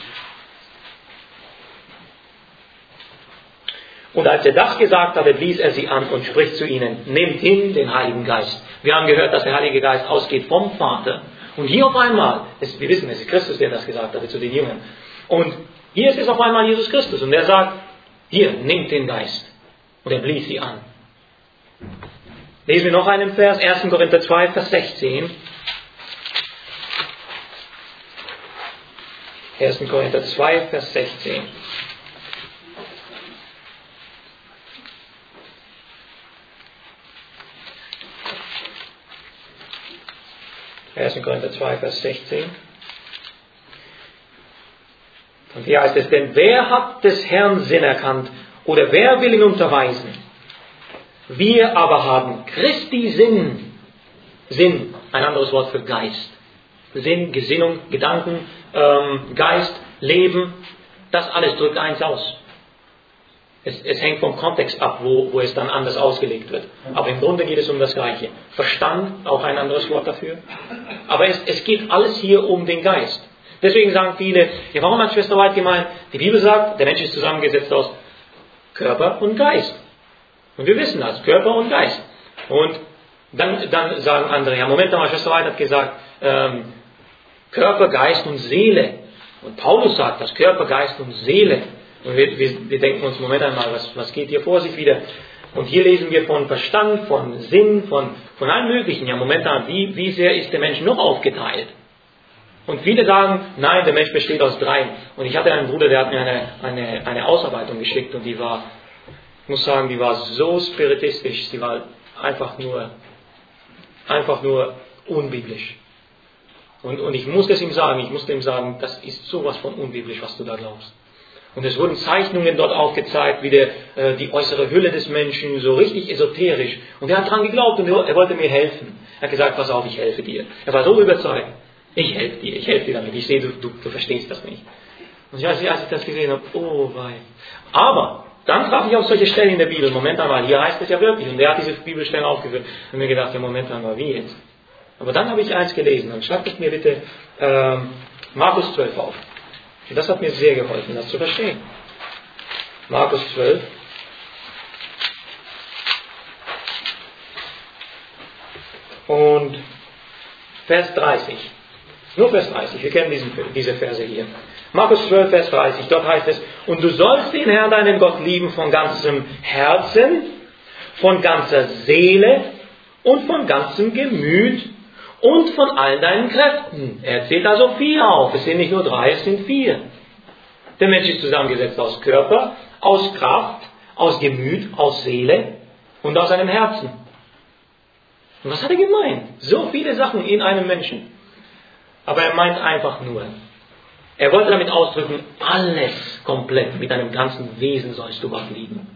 und als er das gesagt hatte, blies er sie an und spricht zu ihnen, nehmt hin den Heiligen Geist. Wir haben gehört, dass der Heilige Geist ausgeht vom Vater. Und hier auf einmal, es, wir wissen, es ist Christus, der das gesagt hatte zu den Jüngern. Und hier ist es auf einmal Jesus Christus. Und er sagt, hier, nehmt den Geist. Und er blies sie an. Lesen wir noch einen Vers, erster Korinther zwei, Vers sechzehn. erster Korinther zwei, Vers sechzehn. erster Korinther zwei, Vers sechzehn. Und hier heißt es, denn wer hat des Herrn Sinn erkannt oder wer will ihn unterweisen? Wir aber haben Christi Sinn. Sinn, ein anderes Wort für Geist. Sinn, Gesinnung, Gedanken, ähm, Geist, Leben, das alles drückt eins aus. Es, es hängt vom Kontext ab, wo, wo es dann anders ausgelegt wird. Aber im Grunde geht es um das Gleiche. Verstand, auch ein anderes Wort dafür. Aber es, es geht alles hier um den Geist. Deswegen sagen viele, ja, warum hat Schwester White gemeint? Die Bibel sagt, der Mensch ist zusammengesetzt aus Körper und Geist. Und wir wissen das, Körper und Geist. Und dann, dann sagen andere, ja, Moment mal, Schwester White hat gesagt, ähm, Körper, Geist und Seele. Und Paulus sagt das, Körper, Geist und Seele. Und wir, wir, wir denken uns, Moment einmal, was, was geht hier vor sich wieder? Und hier lesen wir von Verstand, von Sinn, von, von allem Möglichen. Ja, Moment einmal, wie, wie sehr ist der Mensch noch aufgeteilt? Und viele sagen, nein, der Mensch besteht aus dreien. Und ich hatte einen Bruder, der hat mir eine, eine, eine Ausarbeitung geschickt und die war, ich muss sagen, die war so spiritistisch, sie war einfach nur, einfach nur unbiblisch. Und, und ich musste es ihm sagen, ich musste ihm sagen, das ist sowas von unbiblisch, was du da glaubst. Und es wurden Zeichnungen dort aufgezeigt, wie der, äh, die äußere Hülle des Menschen, so richtig esoterisch. Und er hat daran geglaubt und er wollte mir helfen. Er hat gesagt, pass auf, ich helfe dir. Er war so überzeugt. Ich helfe dir, ich helfe dir damit. Ich sehe, du, du, du verstehst das nicht. Und als ich, als ich das gesehen habe, oh wei. Aber dann traf ich auf solche Stellen in der Bibel. Moment einmal, hier heißt es ja wirklich. Und er hat diese Bibelstellen aufgeführt. Und mir gedacht, ja Moment einmal, wie jetzt? Aber dann habe ich eins gelesen. Dann schreibt es mir bitte ähm, Markus zwölf auf. Und das hat mir sehr geholfen, das zu verstehen. Markus zwölf. Und Vers dreißig. Nur Vers dreißig. Wir kennen diesen, diese Verse hier. Markus zwölf, Vers dreißig. Dort heißt es, und du sollst den Herrn, deinen Gott, lieben von ganzem Herzen, von ganzer Seele und von ganzem Gemüt und von allen deinen Kräften. Er zählt also vier auf. Es sind nicht nur drei, es sind vier. Der Mensch ist zusammengesetzt aus Körper, aus Kraft, aus Gemüt, aus Seele und aus seinem Herzen. Und was hat er gemeint? So viele Sachen in einem Menschen. Aber er meint einfach nur, er wollte damit ausdrücken, alles komplett mit deinem ganzen Wesen sollst du Gott lieben.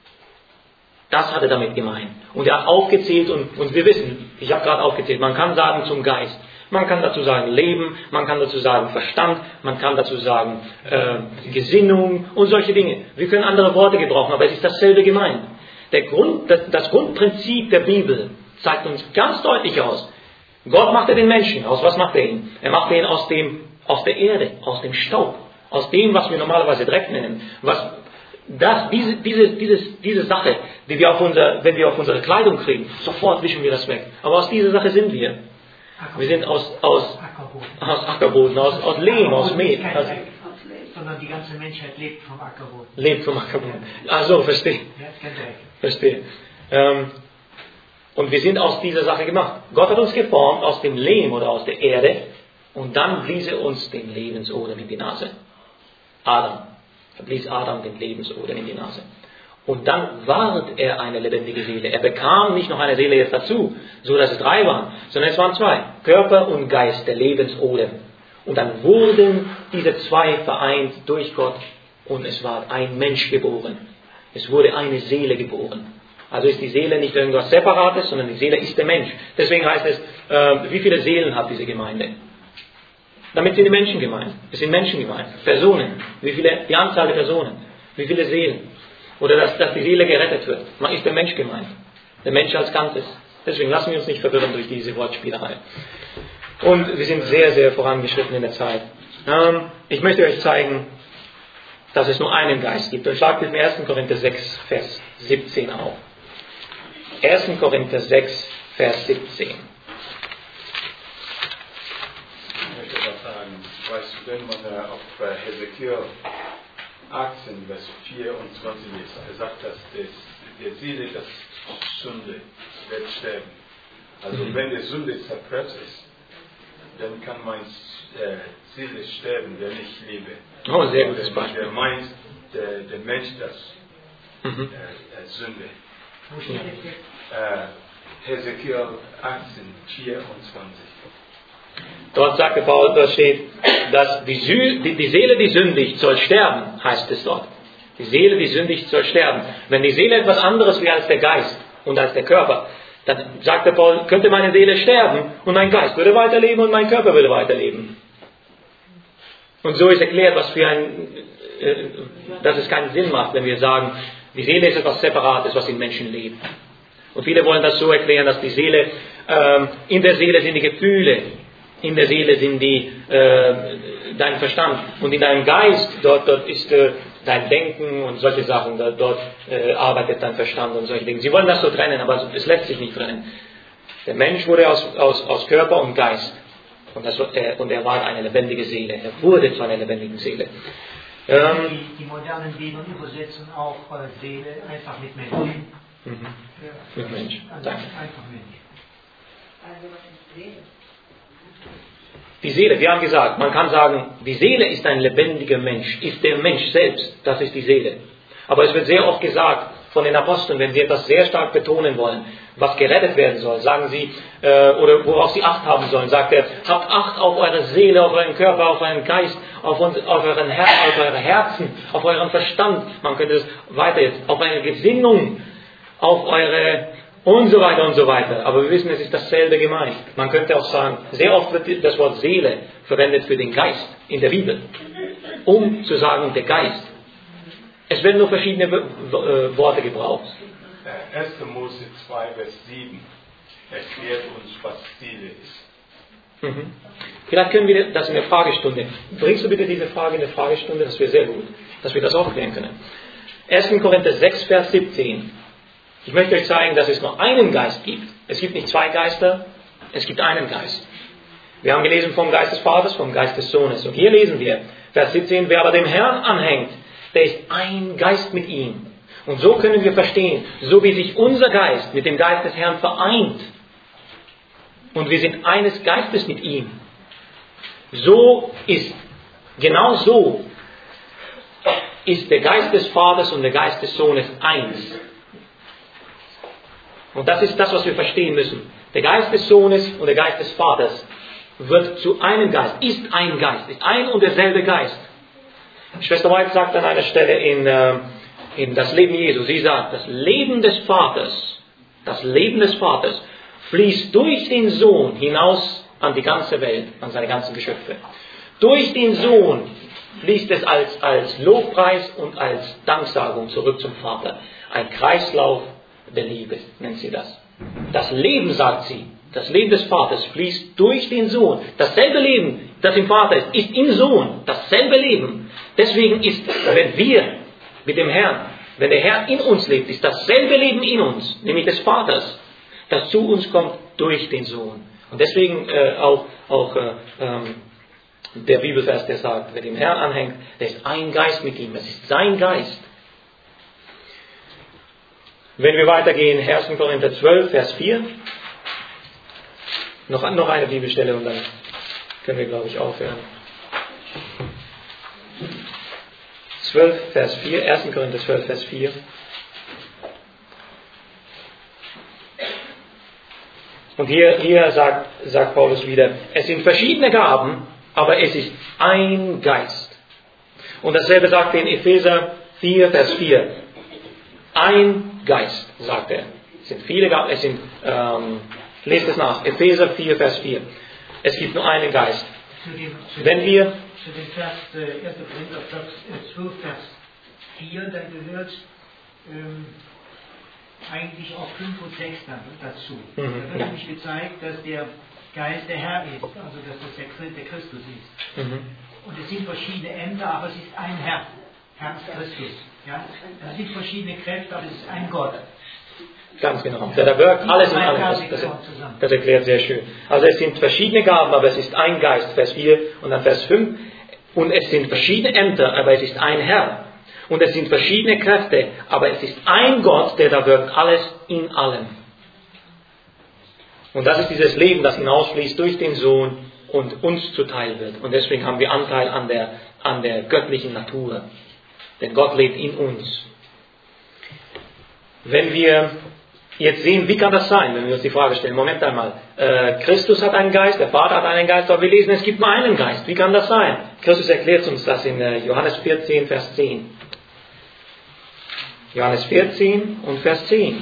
Das hat er damit gemeint. Und er hat aufgezählt, und, und wir wissen, ich habe gerade aufgezählt, man kann sagen zum Geist, man kann dazu sagen Leben, man kann dazu sagen Verstand, man kann dazu sagen äh, Gesinnung und solche Dinge. Wir können andere Worte gebrauchen, aber es ist dasselbe gemeint. Der Grund, das, das Grundprinzip der Bibel zeigt uns ganz deutlich aus, Gott machte den Menschen. Aus was macht er ihn? Er machte ihn aus, dem, aus der Erde, aus dem Staub, aus dem, was wir normalerweise Dreck nennen. Was, das, diese, diese, dieses, diese Sache, die wir auf unser, wenn wir auf unsere Kleidung kriegen, sofort wischen wir das weg. Aber aus dieser Sache sind wir. Wir sind aus, aus, aus Ackerboden, aus, aus Lehm, aus Mehl. Also, sondern die ganze Menschheit lebt vom Ackerboden. Lebt vom Ackerboden. Also, verstehe. Verstehe. Ähm, und wir sind aus dieser Sache gemacht. Gott hat uns geformt aus dem Lehm oder aus der Erde und dann blies er uns den Lebensodem in die Nase. Adam. Er blies Adam den Lebensodem in die Nase. Und dann ward er eine lebendige Seele. Er bekam nicht noch eine Seele jetzt dazu, so dass es drei waren, sondern es waren zwei. Körper und Geist, der Lebensodem. Und dann wurden diese zwei vereint durch Gott und es war ein Mensch geboren. Es wurde eine Seele geboren. Also ist die Seele nicht irgendwas Separates, sondern die Seele ist der Mensch. Deswegen heißt es, äh, wie viele Seelen hat diese Gemeinde? Damit sind die Menschen gemeint. Es sind Menschen gemeint. Personen. Wie viele, die Anzahl der Personen. Wie viele Seelen. Oder dass, dass die Seele gerettet wird. Man ist der Mensch gemeint. Der Mensch als Ganzes. Deswegen lassen wir uns nicht verwirren durch diese Wortspielerei. Und wir sind sehr, sehr vorangeschritten in der Zeit. Ähm, ich möchte euch zeigen, dass es nur einen Geist gibt. Und schlagt mit ersten Korinther sechs, Vers siebzehn auf. ersten Korinther sechs, Vers siebzehn. Ich möchte was sagen. Weißt du, wenn man auf Hesekiel achtzehn, Vers vierundzwanzig ist, er sagt, dass das, der Seele, das Sünde wird sterben. Also mhm. wenn die Sünde zerpresst ist, dann kann meine äh, Seele sterben, wenn ich lebe. Oh, sehr gutes Beispiel. Der meint, der, der Mensch, das mhm. äh, äh, Sünde. Wo steht das jetzt? Äh, Hesekiel achtzehn, vierundzwanzig. Dort sagte Paul, da steht, dass die, Sü- die, die Seele, die sündigt, soll sterben, heißt es dort. Die Seele, die sündigt, soll sterben. Wenn die Seele etwas anderes wäre als der Geist und als der Körper, dann sagte Paul, könnte meine Seele sterben und mein Geist würde weiterleben und mein Körper würde weiterleben. Und so ist erklärt, was für ein, äh, dass es keinen Sinn macht, wenn wir sagen, die Seele ist etwas Separates, was in Menschen lebt. Und viele wollen das so erklären, dass die Seele, ähm, in der Seele sind die Gefühle, in der Seele sind die, äh, dein Verstand und in deinem Geist, dort, dort ist äh, dein Denken und solche Sachen, dort, dort äh, arbeitet dein Verstand und solche Dinge. Sie wollen das so trennen, aber es lässt sich nicht trennen. Der Mensch wurde aus, aus, aus Körper und Geist und, das, äh, und er war eine lebendige Seele. Er wurde zu einer lebendigen Seele. Ähm, die, die modernen Bibeln übersetzen auch äh, Seele einfach mit Mensch. Mhm. Ja. Mit Mensch. Also Danke. einfach Mensch. Also was ist Seele? Die Seele, wir haben gesagt, man kann sagen, die Seele ist ein lebendiger Mensch, ist der Mensch selbst, das ist die Seele. Aber es wird sehr oft gesagt von den Aposteln, wenn sie etwas sehr stark betonen wollen, was gerettet werden soll, sagen sie, äh, oder worauf sie Acht haben sollen, sagt er, habt Acht auf eure Seele, auf euren Körper, auf euren Geist, auf, uns, auf, euren Her- auf eure Herzen, auf euren Verstand, man könnte es weiter jetzt, auf eure Gesinnung, auf eure und so weiter und so weiter. Aber wir wissen, es ist dasselbe gemeint. Man könnte auch sagen, sehr oft wird das Wort Seele verwendet für den Geist in der Bibel, um zu sagen, der Geist. Es werden nur verschiedene äh, Worte gebraucht. erster Mose zwei, Vers sieben erklärt uns, was Seele ist. Mhm. Vielleicht können wir das in der Fragestunde. Bringst du bitte diese Frage in der Fragestunde? Das wäre sehr gut, dass wir das aufklären können. erster Korinther sechs, Vers siebzehn. Ich möchte euch zeigen, dass es nur einen Geist gibt. Es gibt nicht zwei Geister, es gibt einen Geist. Wir haben gelesen vom Geist des Vaters, vom Geist des Sohnes. Und hier lesen wir, Vers siebzehn, wer aber dem Herrn anhängt, der ist ein Geist mit ihm. Und so können wir verstehen, so wie sich unser Geist mit dem Geist des Herrn vereint, und wir sind eines Geistes mit ihm. So ist, genau so ist der Geist des Vaters und der Geist des Sohnes eins. Und das ist das, was wir verstehen müssen. Der Geist des Sohnes und der Geist des Vaters wird zu einem Geist, ist ein Geist, ist ein und derselbe Geist. Schwester White sagt an einer Stelle in, äh, in das Leben Jesu, sie sagt, das Leben des Vaters, das Leben des Vaters fließt durch den Sohn hinaus an die ganze Welt, an seine ganzen Geschöpfe. Durch den Sohn fließt es als, als Lobpreis und als Danksagung zurück zum Vater. Ein Kreislauf der Liebe, nennt sie das. Das Leben, sagt sie, das Leben des Vaters fließt durch den Sohn. Dasselbe Leben, das im Vater ist, ist im Sohn. Dasselbe Leben. Deswegen ist, wenn wir mit dem Herrn, wenn der Herr in uns lebt, ist dasselbe Leben in uns, nämlich des Vaters, das zu uns kommt durch den Sohn. Und deswegen äh, auch, auch äh, ähm, der Bibelvers, der sagt, wer dem Herrn anhängt, der ist ein Geist mit ihm. Es ist sein Geist. Wenn wir weitergehen, erster Korinther zwölf, Vers vier. Noch, noch eine Bibelstelle und dann können wir, glaube ich, aufhören. zwölf, Vers vier, erster Korinther zwölf, Vers vier. Und hier, hier sagt, sagt Paulus wieder, es sind verschiedene Gaben, aber es ist ein Geist. Und dasselbe sagt er in Epheser vier, Vers vier. Ein Geist, sagt er. Es sind viele Gaben, es sind, ähm, lest es nach, Epheser vier, Vers vier. Es gibt nur einen Geist. Zu dem, zu Wenn dem, wir, zu dem Vers, äh, erster Korinther zwölf, Vers vier, da gehört ähm, eigentlich auch fünf und sechs dann dazu. Mhm, da wird ja. nämlich gezeigt, dass der Geist der Herr ist, also dass das der, der Christus ist. mhm. Und es sind verschiedene Ämter, aber es ist ein Herr, Herr Christus. Ja? Es sind verschiedene Kräfte, aber es ist ein Gott. Ganz genau. Der da wirkt alles in allem. Das, das, das erklärt sehr schön. Also es sind verschiedene Gaben, aber es ist ein Geist, Vers vier und dann Vers fünf. Und es sind verschiedene Ämter, aber es ist ein Herr. Und es sind verschiedene Kräfte, aber es ist ein Gott, der da wirkt alles in allem. Und das ist dieses Leben, das hinausfließt durch den Sohn und uns zuteil wird. Und deswegen haben wir Anteil an der, an der göttlichen Natur. Denn Gott lebt in uns. Wenn wir jetzt sehen, wie kann das sein, wenn wir uns die Frage stellen, Moment einmal, äh, Christus hat einen Geist, der Vater hat einen Geist, aber wir lesen, es gibt nur einen Geist. Wie kann das sein? Christus erklärt uns das in äh, Johannes vierzehn, Vers zehn. Johannes vierzehn und Vers zehn.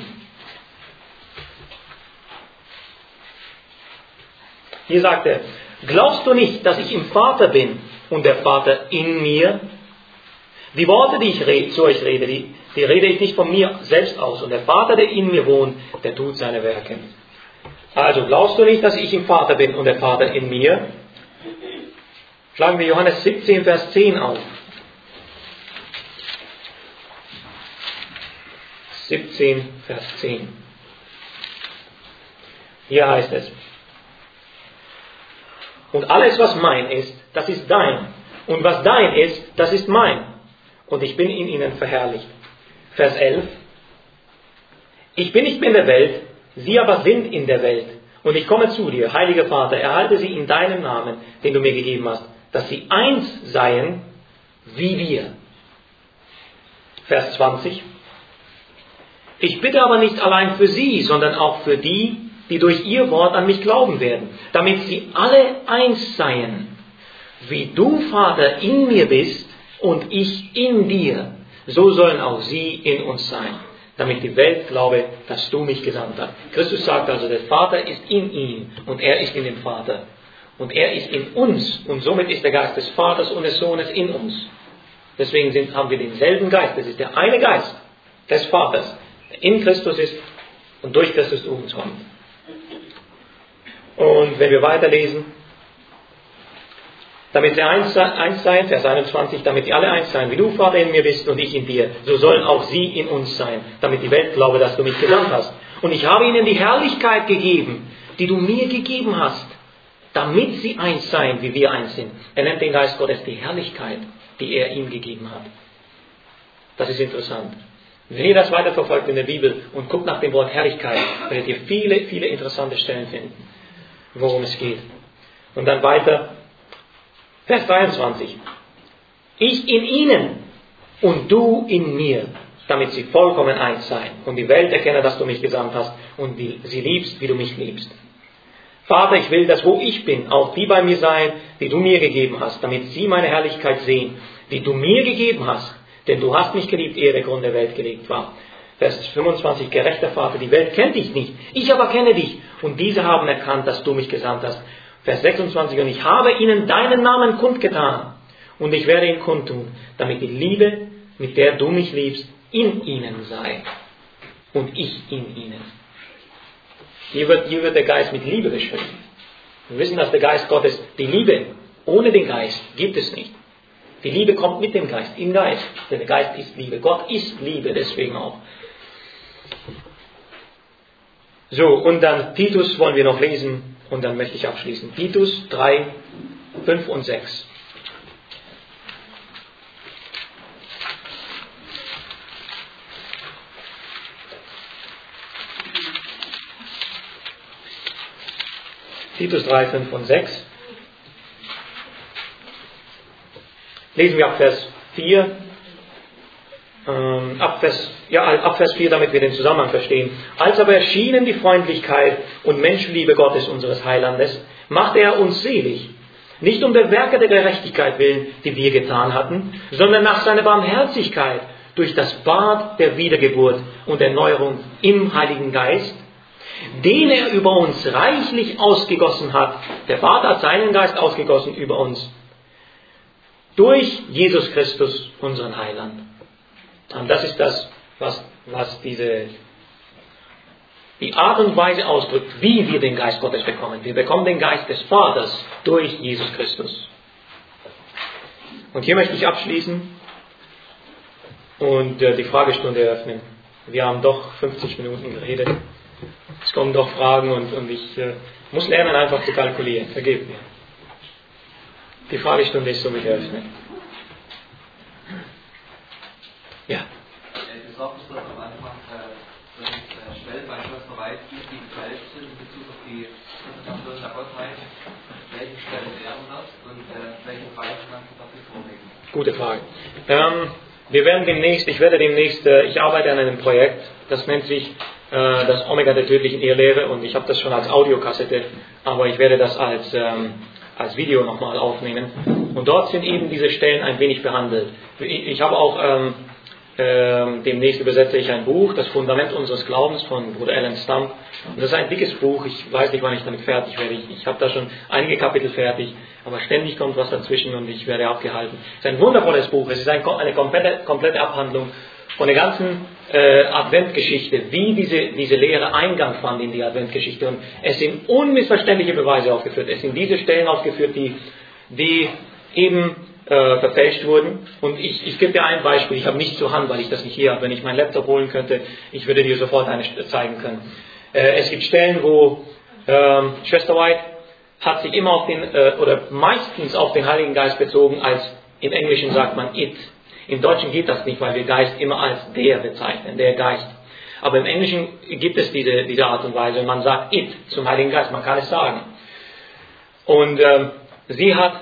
Hier sagt er, glaubst du nicht, dass ich im Vater bin und der Vater in mir? Die Worte, die ich re- zu euch rede, die, die rede ich nicht von mir selbst aus. Und der Vater, der in mir wohnt, der tut seine Werke. Also glaubst du nicht, dass ich im Vater bin und der Vater in mir? Schlagen wir Johannes siebzehn, Vers zehn auf. siebzehn, Vers zehn. Hier heißt es, und alles, was mein ist, das ist dein. Und was dein ist, das ist mein. Und ich bin in ihnen verherrlicht. Vers elf. Ich bin nicht mehr in der Welt, sie aber sind in der Welt. Und ich komme zu dir, heiliger Vater, erhalte sie in deinem Namen, den du mir gegeben hast, dass sie eins seien, wie wir. Vers zwanzig. Ich bitte aber nicht allein für sie, sondern auch für die, die durch ihr Wort an mich glauben werden, damit sie alle eins seien. Wie du, Vater, in mir bist und ich in dir, so sollen auch sie in uns sein, damit die Welt glaube, dass du mich gesandt hast. Christus sagt also, der Vater ist in ihm und er ist in dem Vater. Und er ist in uns und somit ist der Geist des Vaters und des Sohnes in uns. Deswegen sind, haben wir denselben Geist. Das ist der eine Geist des Vaters, der in Christus ist und durch Christus zu uns kommt. Und wenn wir weiterlesen, damit sie eins, eins seien, Vers einundzwanzig, damit die alle eins seien, wie du, Vater, in mir bist und ich in dir, so sollen auch sie in uns sein, damit die Welt glaube, dass du mich gesandt hast. Und ich habe ihnen die Herrlichkeit gegeben, die du mir gegeben hast, damit sie eins seien, wie wir eins sind. Er nennt den Geist Gottes die Herrlichkeit, die er ihm gegeben hat. Das ist interessant. Wenn ihr das weiterverfolgt in der Bibel und guckt nach dem Wort Herrlichkeit, werdet ihr viele, viele interessante Stellen finden. worum es geht. Und dann weiter, Vers dreiundzwanzig. Ich in ihnen und du in mir, damit sie vollkommen eins seien und die Welt erkenne, dass du mich gesandt hast und die, sie liebst, wie du mich liebst. Vater, ich will, dass wo ich bin, auch die bei mir seien, die du mir gegeben hast, damit sie meine Herrlichkeit sehen, die du mir gegeben hast, denn du hast mich geliebt, ehe der Grund der Welt gelegt war. Vers fünfundzwanzig, gerechter Vater, die Welt kennt dich nicht, ich aber kenne dich und diese haben erkannt, dass du mich gesandt hast. Vers sechsundzwanzig, und ich habe ihnen deinen Namen kundgetan und ich werde ihn kundtun, damit die Liebe, mit der du mich liebst, in ihnen sei und ich in ihnen. Hier wird, hier wird der Geist mit Liebe beschrieben. Wir wissen, dass der Geist Gottes, die Liebe ohne den Geist gibt es nicht. Die Liebe kommt mit dem Geist, im Geist. Denn der Geist ist Liebe. Gott ist Liebe, deswegen auch. So, und dann Titus wollen wir noch lesen und dann möchte ich abschließen. Titus drei, fünf und sechs. Titus drei, fünf und sechs. Lesen wir ab Vers vier. Ähm, ab, Vers, ja, ab Vers vier, damit wir den Zusammenhang verstehen. Als aber erschienen die Freundlichkeit und Menschenliebe Gottes, unseres Heilandes, machte er uns selig. Nicht um der Werke der Gerechtigkeit willen, die wir getan hatten, sondern nach seiner Barmherzigkeit durch das Bad der Wiedergeburt und Erneuerung im Heiligen Geist, den er über uns reichlich ausgegossen hat. Der Vater hat seinen Geist ausgegossen über uns. Durch Jesus Christus, unseren Heiland. Und das ist das, was, was diese, die Art und Weise ausdrückt, wie wir den Geist Gottes bekommen. Wir bekommen den Geist des Vaters durch Jesus Christus. Und hier möchte ich abschließen und äh, die Fragestunde eröffnen. Wir haben doch fünfzig Minuten geredet. Es kommen doch Fragen und, und ich äh, muss lernen, einfach zu kalkulieren. Vergebt mir. Die Fragestunde ist somit eröffnet. Ja. Du sagtest das am Anfang, dass es Stellen bei Schwester Weiß gibt, die gefällt sind in Bezug auf die Präsentation der Gottheit. Welche Stellen wären das und welche Beweise kannst du dafür vorlegen? Gute Frage. Ähm, wir werden demnächst, ich werde demnächst, äh, ich arbeite an einem Projekt, das nennt sich äh, das Omega der tödlichen Irrlehre und ich habe das schon als Audiokassette, aber ich werde das als ähm, als Video nochmal aufnehmen. Und dort sind eben diese Stellen ein wenig behandelt. Ich, ich habe auch, ähm, ähm, demnächst übersetze ich ein Buch, das Fundament unseres Glaubens von Bruder Alan Stump. Und das ist ein dickes Buch, ich weiß nicht, wann ich damit fertig werde. Ich, ich habe da schon einige Kapitel fertig, aber ständig kommt was dazwischen und ich werde abgehalten. Es ist ein wundervolles Buch, es ist ein, eine komplette, komplette Abhandlung von der ganzen äh, Adventgeschichte, wie diese, diese Lehre Eingang fand in die Adventgeschichte. Und es sind unmissverständliche Beweise aufgeführt. Es sind diese Stellen aufgeführt, die, die eben äh, verfälscht wurden. Und ich, ich gebe dir ein Beispiel. Ich habe nichts zur Hand, weil ich das nicht hier habe. Wenn ich meinen Laptop holen könnte, ich würde dir sofort eine zeigen können. Äh, es gibt Stellen, wo äh, Schwester White hat sich immer auf den, äh, oder meistens auf den Heiligen Geist bezogen, als im Englischen sagt man it. Im Deutschen geht das nicht, weil wir Geist immer als der bezeichnen, der Geist. Aber im Englischen gibt es diese, diese Art und Weise. Man sagt it zum Heiligen Geist, man kann es sagen. Und ähm, sie hat,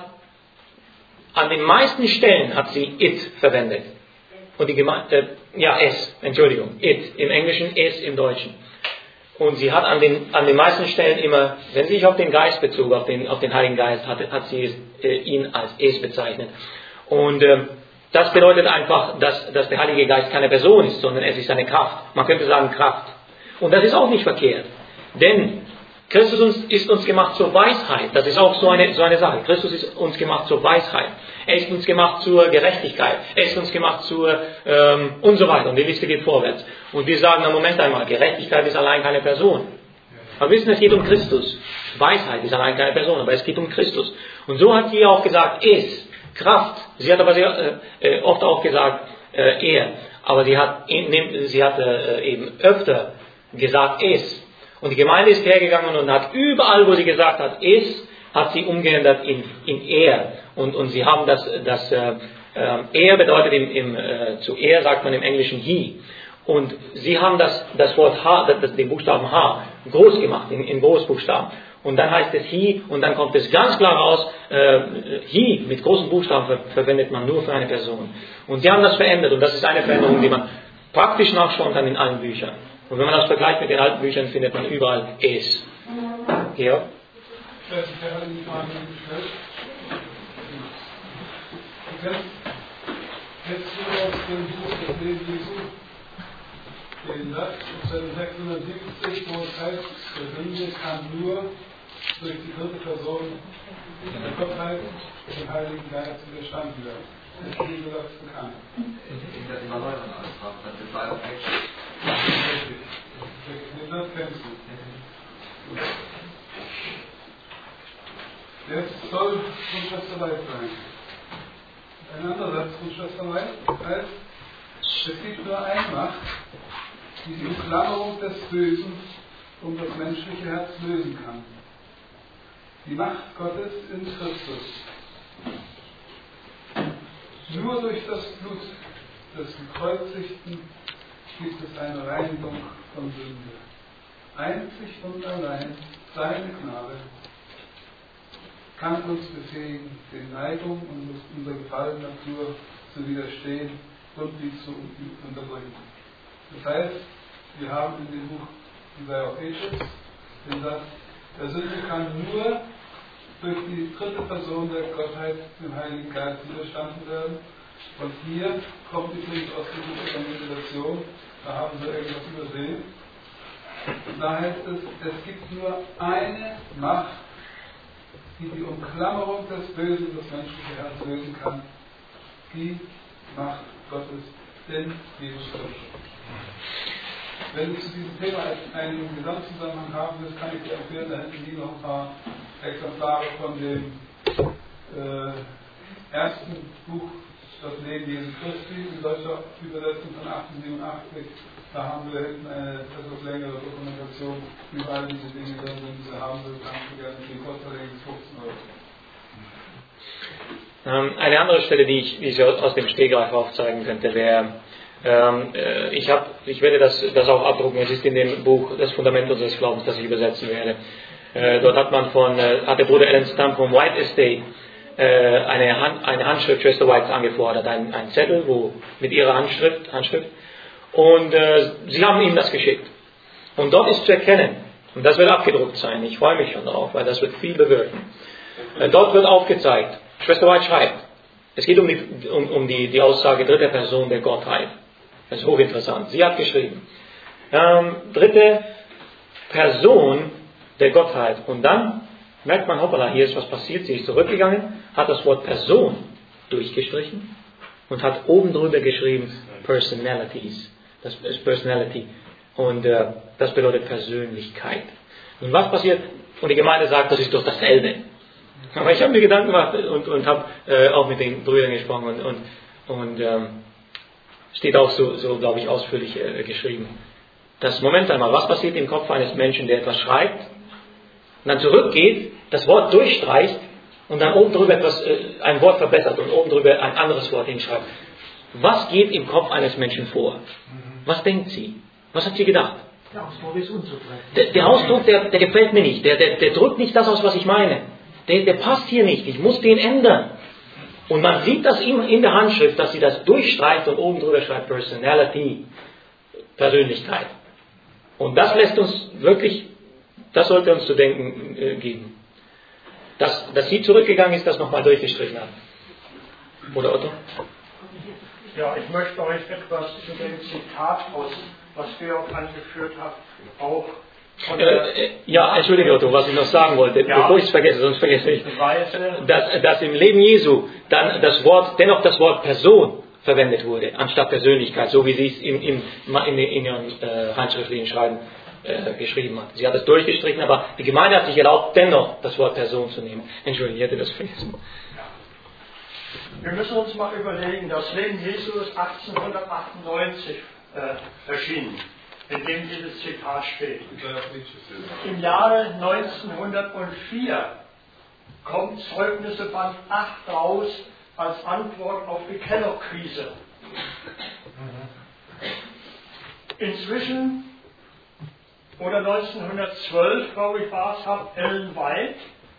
an den meisten Stellen hat sie it verwendet. Und die Geme- äh, ja, es, Entschuldigung, it im Englischen, es im Deutschen. Und sie hat an den, an den meisten Stellen immer, wenn sie sich auf den Geist bezog, auf den, auf den Heiligen Geist, hat, hat sie äh, ihn als es bezeichnet. Und äh, das bedeutet einfach, dass, dass der Heilige Geist keine Person ist, sondern es ist eine Kraft. Man könnte sagen Kraft. Und das ist auch nicht verkehrt. Denn Christus ist uns gemacht zur Weisheit. Das ist auch so eine, so eine Sache. Christus ist uns gemacht zur Weisheit. Er ist uns gemacht zur Gerechtigkeit. Er ist uns gemacht zur ähm, und so weiter. Und die Liste geht vorwärts. Und wir sagen, na Moment einmal, Gerechtigkeit ist allein keine Person. Aber wir wissen, es geht um Christus. Weisheit ist allein keine Person, aber es geht um Christus. Und so hat sie auch gesagt, es. Kraft. Sie hat aber sehr äh, oft auch gesagt, äh, er. Aber sie hat, sie hat äh, eben öfter gesagt, es. Und die Gemeinde ist hergegangen und hat überall, wo sie gesagt hat, es, hat sie umgeändert in, in er. Und, und sie haben das, das äh, äh, er bedeutet im, im, äh, zu er sagt man im Englischen he. Und sie haben das, das Wort H, das, den Buchstaben H, groß gemacht, in, in Großbuchstaben. und dann heißt es he und dann kommt es ganz klar raus, äh, he mit großen Buchstaben ver verwendet man nur für eine Person. Und die haben das verändert und das ist eine Veränderung, die man praktisch nachschauen kann in allen Büchern. Und wenn man das vergleicht mit den alten Büchern, findet man überall es. Georg? Jetzt nur aus dem Buch des Lebens Jesu, den Satz auf Seite sechshundertsiebzig, wo es heißt, der Sünde kann nur durch die dritte Person der Gottheit, den Heiligen Geist, widerstanden werden. Das ist dieser Satz bekannt. In der erneuerten Antrag, das ist bei auch echt. Den Satz kennst du. Jetzt soll von Schwester Weiß sein. Ein anderer Satz von Schwester Weiß heißt, es gibt nur eine Macht, die die Umklammerung des Bösen um das menschliche Herz lösen kann. Die Macht Gottes in Christus. Nur durch das Blut des Gekreuzigten gibt es eine Reinigung von Sünde. Einzig und allein seine Gnade kann uns befähigen, den Neigungen unserer gefallenen Natur zu widerstehen und die zu unterbringen. Das heißt, wir haben in dem Buch Jesaja Petrus den Satz, der Sünde kann nur durch die dritte Person der Gottheit, dem Heiligen Geist, widerstanden werden. Und hier kommt übrigens aus der Buch der Evangelisation, da haben wir irgendwas übersehen. Da heißt es, es gibt nur eine Macht, die die Umklammerung des Bösen, das menschliche Herz lösen kann, die Macht Gottes in Jesus Christus. Wenn du zu diesem Thema einen Gesamtzusammenhang haben willst, kann ich dir empfehlen, da hätten die noch ein paar Exemplare von dem äh, ersten Buch, das Leben Jesu Christi, in deutscher Übersetzung von achtzehnhundertsiebenundachtzig. Da haben wir hinten eine etwas längere Dokumentation über all diese Dinge drin, wenn du sie haben willst, kannst du gerne den Kostverlegen fünfzehn Euro. Eine andere Stelle, die ich, die ich aus dem Stegreif aufzeigen könnte, wäre, ähm, ich, hab, ich werde das, das auch abdrucken, es ist in dem Buch Das Fundament unseres Glaubens, das ich übersetzen werde. Äh, dort hat man von, äh, hat der Bruder Alan Stump vom White Estate äh, eine, Hand, eine Handschrift Schwester Whites angefordert, ein, ein Zettel wo, mit ihrer Handschrift, Handschrift und äh, sie haben ihm das geschickt. Und dort ist zu erkennen, und das wird abgedruckt sein, ich freue mich schon darauf, weil das wird viel bewirken. Äh, dort wird aufgezeigt, Schwester White schreibt, es geht um die, um, um die, die Aussage dritter Person der Gottheit. Das ist hochinteressant. Sie hat geschrieben, ähm, dritte Person der Gottheit. Und dann merkt man, hoppala, hier ist was passiert. Sie ist zurückgegangen, hat das Wort Person durchgestrichen und hat oben drüber geschrieben Personalities. Das ist Personality. Und äh, das bedeutet Persönlichkeit. Und was passiert? Und die Gemeinde sagt, das ist doch dasselbe. Aber ich habe mir Gedanken gemacht und, und habe äh, auch mit den Brüdern gesprochen und, und, und ähm, steht auch so, so glaube ich, ausführlich äh, geschrieben. Das Moment einmal, was passiert im Kopf eines Menschen, der etwas schreibt und dann zurückgeht, das Wort durchstreicht und dann oben drüber etwas, äh, ein Wort verbessert und oben drüber ein anderes Wort hinschreibt. Was geht im Kopf eines Menschen vor? Was denkt sie? Was hat sie gedacht? Der Ausdruck ist unzutreffend. Der, der Ausdruck, der, der gefällt mir nicht. Der, der, der drückt nicht das aus, was ich meine. Der, der passt hier nicht. Ich muss den ändern. Und man sieht das in, in der Handschrift, dass sie das durchstreicht und oben drüber schreibt Personality, Persönlichkeit. Und das lässt uns wirklich, das sollte uns zu denken äh, geben. Dass, dass sie zurückgegangen ist, das nochmal durchgestrichen hat. Oder Otto? Ja, ich möchte euch etwas zu dem Zitat aus, was Georg angeführt hat, auch von der äh, Ja, entschuldige Otto, was ich noch sagen wollte, ja, bevor ich es vergesse, sonst vergesse ich, Weise, dass, dass im Leben Jesu dann das Wort, dennoch das Wort Person verwendet wurde, anstatt Persönlichkeit, so wie sie es in, in, in, in ihrem äh, handschriftlichen Schreiben äh, geschrieben hat. Sie hat es durchgestrichen, aber die Gemeinde hat sich erlaubt, dennoch das Wort Person zu nehmen. Entschuldigung, ich hätte das vergessen. wir müssen uns mal überlegen, das Leben Jesu ist achtzehnhundertachtundneunzig äh, erschienen, in dem dieses Zitat steht. Im Jahre neunzehnhundertvier kommt Zeugnisse Band acht raus als Antwort auf die Kellogg-Krise. Inzwischen oder neunzehnhundertzwölf, glaube ich, war es, hat Ellen White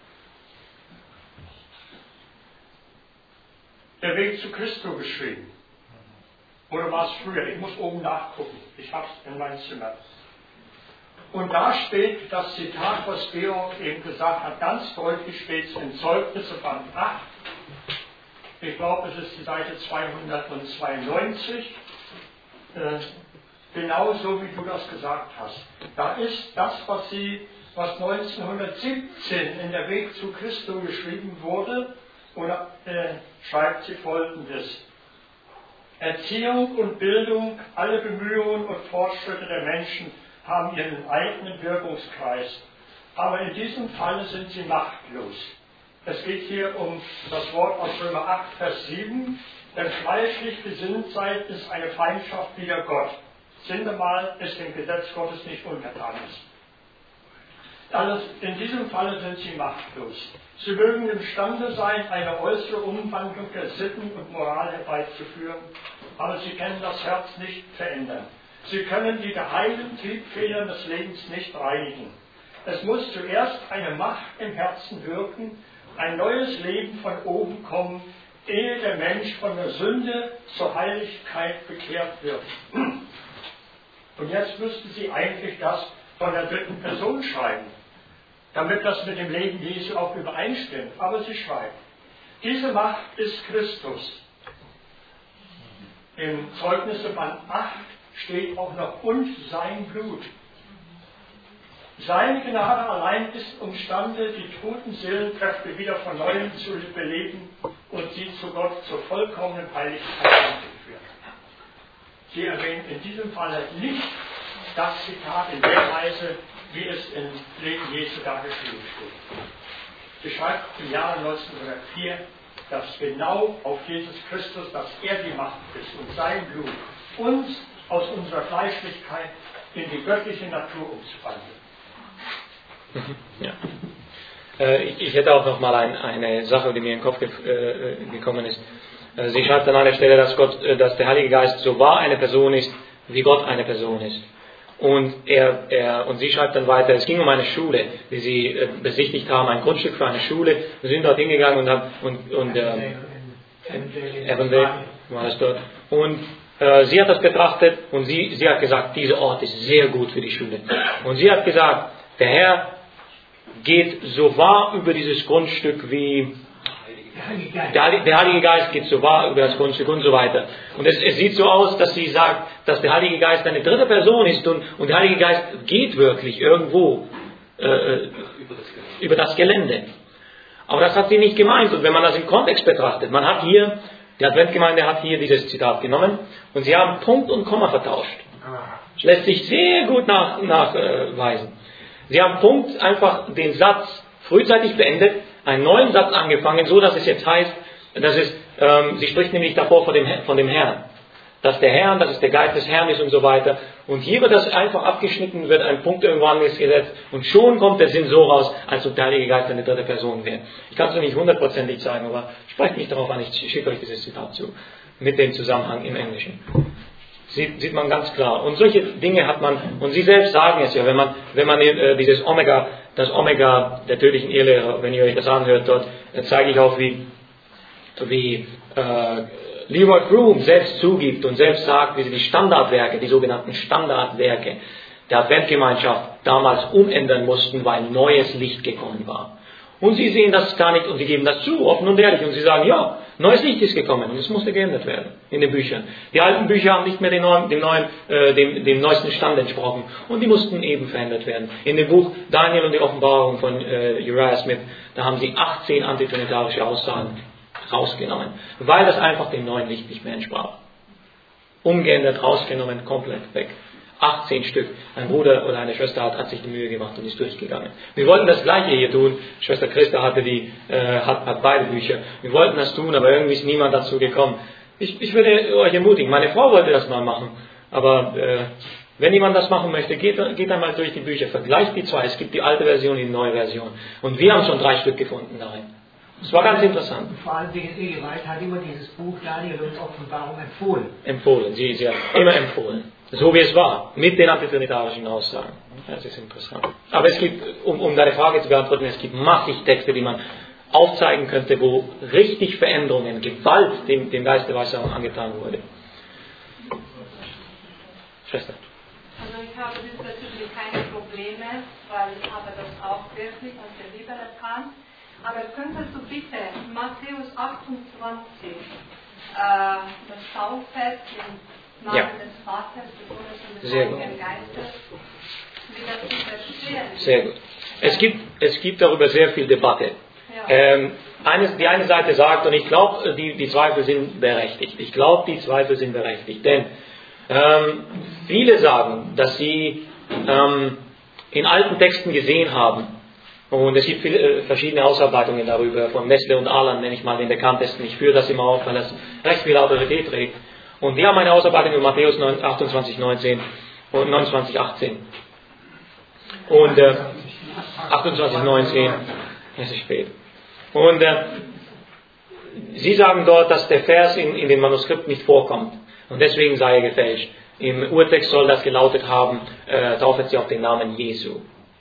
Der Weg zu Christo geschrieben. Oder war es früher? Ich muss oben nachgucken. Ich habe es in meinem Zimmer. Und da steht das Zitat, was Georg eben gesagt hat, ganz deutlich steht es in Zeugnisse Band acht. Ich glaube, es ist die Seite zweihundertzweiundneunzig. Äh, genau so, wie du das gesagt hast. Da ist das, was, sie, was neunzehnhundertsiebzehn in der Weg zu Christo geschrieben wurde, oder äh, schreibt sie Folgendes. Erziehung und Bildung, alle Bemühungen und Fortschritte der Menschen haben ihren eigenen Wirkungskreis. Aber in diesem Falle sind sie machtlos. Es geht hier um das Wort aus Römer acht, Vers sieben. Denn fleischlich gesinnt seid, ist eine Feindschaft wider Gott. Sinnemal ist dem Gesetz Gottes nicht untertan ist. Alles, in diesem Falle sind sie machtlos. Sie mögen imstande sein, eine äußere Umwandlung der Sitten und Moral herbeizuführen, aber sie können das Herz nicht verändern. Sie können die geheimen Triebfedern des Lebens nicht reinigen. Es muss zuerst eine Macht im Herzen wirken, ein neues Leben von oben kommen, ehe der Mensch von der Sünde zur Heiligkeit bekehrt wird. Und jetzt müssten Sie eigentlich das von der dritten Person schreiben, damit das mit dem Leben Jesu auch übereinstimmt. Aber Sie schreiben, diese Macht ist Christus. Im Zeugnisse Band acht steht auch noch, und sein Blut. Seine Gnade allein ist imstande, die toten Seelenkräfte wieder von Neuem zu beleben und sie zu Gott zur vollkommenen Heiligkeit anzuführen. Sie erwähnen in diesem Fall nicht das Zitat in der Weise, wie es im Leben Jesu da geschrieben steht. Sie schreibt im Jahre neunzehnhundertvier, dass genau auf Jesus Christus, dass er die Macht ist und sein Blut uns aus unserer Fleischlichkeit in die göttliche Natur umzuwandeln. Ja. Äh, ich, ich hätte auch noch mal ein, eine Sache, die mir in den Kopf ge äh, gekommen ist. Äh, sie schreibt an einer Stelle, dass, Gott, äh, dass der Heilige Geist so wahr eine Person ist, wie Gott eine Person ist. Und, er, er, und sie schreibt dann weiter, es ging um eine Schule, die sie äh, besichtigt haben, ein Grundstück für eine Schule. Wir sind dort hingegangen und haben, und, und äh, Avondale war es dort. Und äh, sie hat das betrachtet und sie, sie hat gesagt, dieser Ort ist sehr gut für die Schule. Und sie hat gesagt, der Herr geht so wahr über dieses Grundstück wie der, der Heilige Geist geht so wahr über das Grundstück und so weiter. Und es, es sieht so aus, dass sie sagt, dass der Heilige Geist eine dritte Person ist und, und der Heilige Geist geht wirklich irgendwo äh, über das Gelände. Aber das hat sie nicht gemeint. Und wenn man das im Kontext betrachtet, man hat hier, die Adventgemeinde hat hier dieses Zitat genommen und sie haben Punkt und Komma vertauscht. Das lässt sich sehr gut nach, nachweisen. Sie haben Punkt einfach den Satz frühzeitig beendet, einen neuen Satz angefangen, so dass es jetzt heißt, dass es, ähm, sie spricht nämlich davor von dem, von dem Herrn. Dass der Herr, dass es der Geist des Herrn ist und so weiter. Und hier wird das einfach abgeschnitten, wird ein Punkt irgendwann gesetzt und schon kommt der Sinn so raus, als ob der Heilige Geist eine dritte Person wäre. Ich kann es noch nicht hundertprozentig sagen, aber sprecht mich darauf an, ich schicke euch dieses Zitat zu, mit dem Zusammenhang im Englischen. Sieht, sieht man ganz klar. Und solche Dinge hat man, und Sie selbst sagen es ja, wenn man, wenn man äh, dieses Omega, das Omega der tödlichen Irrlehrer, wenn ihr euch das anhört, dort äh, zeige ich auch, wie, wie äh, Leroy Broom selbst zugibt und selbst sagt, wie sie die Standardwerke, die sogenannten Standardwerke der Adventgemeinschaft damals umändern mussten, weil neues Licht gekommen war. Und sie sehen das gar nicht und sie geben das zu, offen und ehrlich. Und sie sagen, ja, neues Licht ist gekommen und es musste geändert werden in den Büchern. Die alten Bücher haben nicht mehr dem neuen, dem, neuen, äh, dem, dem neuesten Stand entsprochen und die mussten eben verändert werden. In dem Buch Daniel und die Offenbarung von äh, Uriah Smith, da haben sie achtzehn antitrinitarische Aussagen rausgenommen, weil das einfach dem neuen Licht nicht mehr entsprach. Umgeändert, rausgenommen, komplett weg. achtzehn Stück. Ein Bruder oder eine Schwester hat, hat sich die Mühe gemacht und ist durchgegangen. Wir wollten das Gleiche hier tun. Schwester Christa hatte die, äh, hat, hat beide Bücher. Wir wollten das tun, aber irgendwie ist niemand dazu gekommen. Ich, ich würde euch ermutigen. Meine Frau wollte das mal machen. Aber äh, wenn jemand das machen möchte, geht, geht einmal durch die Bücher. Vergleicht die zwei. Es gibt die alte Version und die neue Version. Und wir haben schon drei Stück gefunden darin. Das war ganz interessant. Und vor allem wegen Ewigkeit hat immer dieses Buch Daniel und Offenbarung empfohlen. Empfohlen. Sie, sie hat immer empfohlen. So wie es war, mit den antitrinitarischen Aussagen. Das ist interessant. Aber es gibt, um, um deine Frage zu beantworten, es gibt massig Texte, die man aufzeigen könnte, wo richtig Veränderungen, Gewalt dem, dem Geist der Weissagung angetan wurde. Schwester. Also ich habe diesbezüglich keine Probleme, weil ich habe das auch wirklich aus der Bibel erkannt. Aber könntest du bitte Matthäus achtundzwanzig, äh, das Taufest im Namen Ja. des Vaters, des Sohnes und des Sehr Heiligen gut. Geistes, wie das zu verstehen ist? Sehr gut. Es gibt, es gibt darüber sehr viel Debatte. Ja. Ähm, eine, die eine Seite sagt, und ich glaube, die, die Zweifel sind berechtigt. Ich glaube, die Zweifel sind berechtigt. Denn ähm, viele sagen, dass sie ähm, in alten Texten gesehen haben, und es gibt viele, äh, verschiedene Ausarbeitungen darüber, von Nestle und Alan nenne ich mal den bekanntesten. Ich führe das immer auf, weil das recht viel Autorität trägt. Und die haben eine Ausarbeitung über Matthäus achtundzwanzig, neunzehn und neunundzwanzig, achtzehn. Und äh, achtundzwanzig, neunzehn, es ist spät. Und äh, sie sagen dort, dass der Vers in, in dem Manuskript nicht vorkommt. Und deswegen sei er gefälscht. Im Urtext soll das gelautet haben, äh, taufet sie auf den Namen Jesu.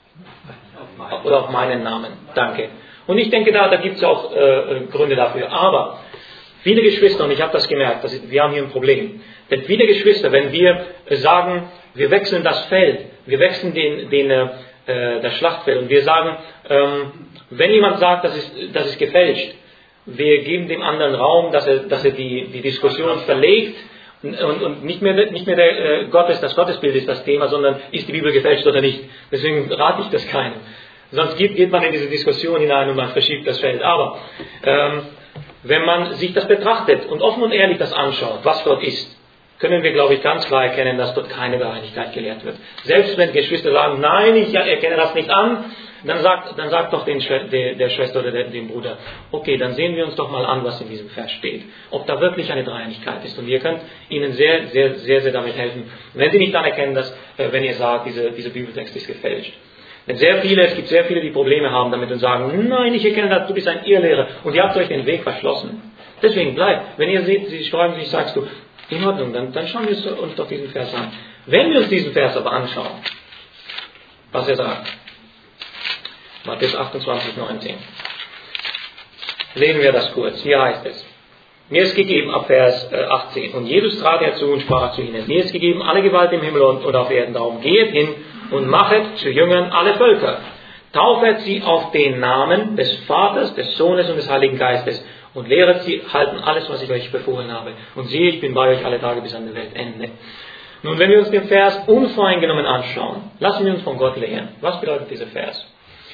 Oder auf meinen Namen. Danke. Und ich denke, da, da gibt es auch äh, Gründe dafür. Aber viele Geschwister, und ich habe das gemerkt, dass wir haben hier ein Problem. Denn viele Geschwister, wenn wir sagen, wir wechseln das Feld, wir wechseln den, den, äh, das Schlachtfeld und wir sagen, ähm, wenn jemand sagt, das ist, das ist gefälscht, wir geben dem anderen Raum, dass er, dass er die, die Diskussion verlegt und, und nicht mehr, nicht mehr der äh, Gottes, das Gottesbild ist das Thema, sondern ist die Bibel gefälscht oder nicht. Deswegen rate ich das keinem. Sonst geht, geht man in diese Diskussion hinein und man verschiebt das Feld. Aber ähm, wenn man sich das betrachtet und offen und ehrlich das anschaut, was dort ist, können wir, glaube ich, ganz klar erkennen, dass dort keine Dreieinigkeit gelehrt wird. Selbst wenn Geschwister sagen, nein, ich erkenne das nicht an, dann sagt, dann sagt doch den, der, der Schwester oder der, dem Bruder, okay, dann sehen wir uns doch mal an, was in diesem Vers steht. Ob da wirklich eine Dreieinigkeit ist. Und ihr könnt ihnen sehr, sehr, sehr, sehr damit helfen, wenn sie nicht anerkennen, dass, äh, wenn ihr sagt, diese, dieser Bibeltext ist gefälscht. Denn sehr viele, es gibt sehr viele, die Probleme haben damit und sagen, nein, ich erkenne das, du bist ein Irrlehrer und ihr habt euch den Weg verschlossen. Deswegen bleibt, wenn ihr seht, sie sträuben sich, sagst du, in Ordnung, dann, dann schauen wir uns doch diesen Vers an. Wenn wir uns diesen Vers aber anschauen, was er sagt, Matthäus achtundzwanzig, neunzehn, lesen wir das kurz, hier heißt es, mir ist gegeben, ab Vers äh, achtzehn, und Jesus trat herzu und sprach zu ihnen, mir ist gegeben alle Gewalt im Himmel und, und auf Erden, darum geht hin und machet zu Jüngern alle Völker, taufet sie auf den Namen des Vaters, des Sohnes und des Heiligen Geistes und lehret sie halten alles, was ich euch befohlen habe. Und siehe, ich bin bei euch alle Tage bis an der Weltende. Nun, wenn wir uns den Vers unvoreingenommen anschauen, lassen wir uns von Gott lehren. Was bedeutet dieser Vers?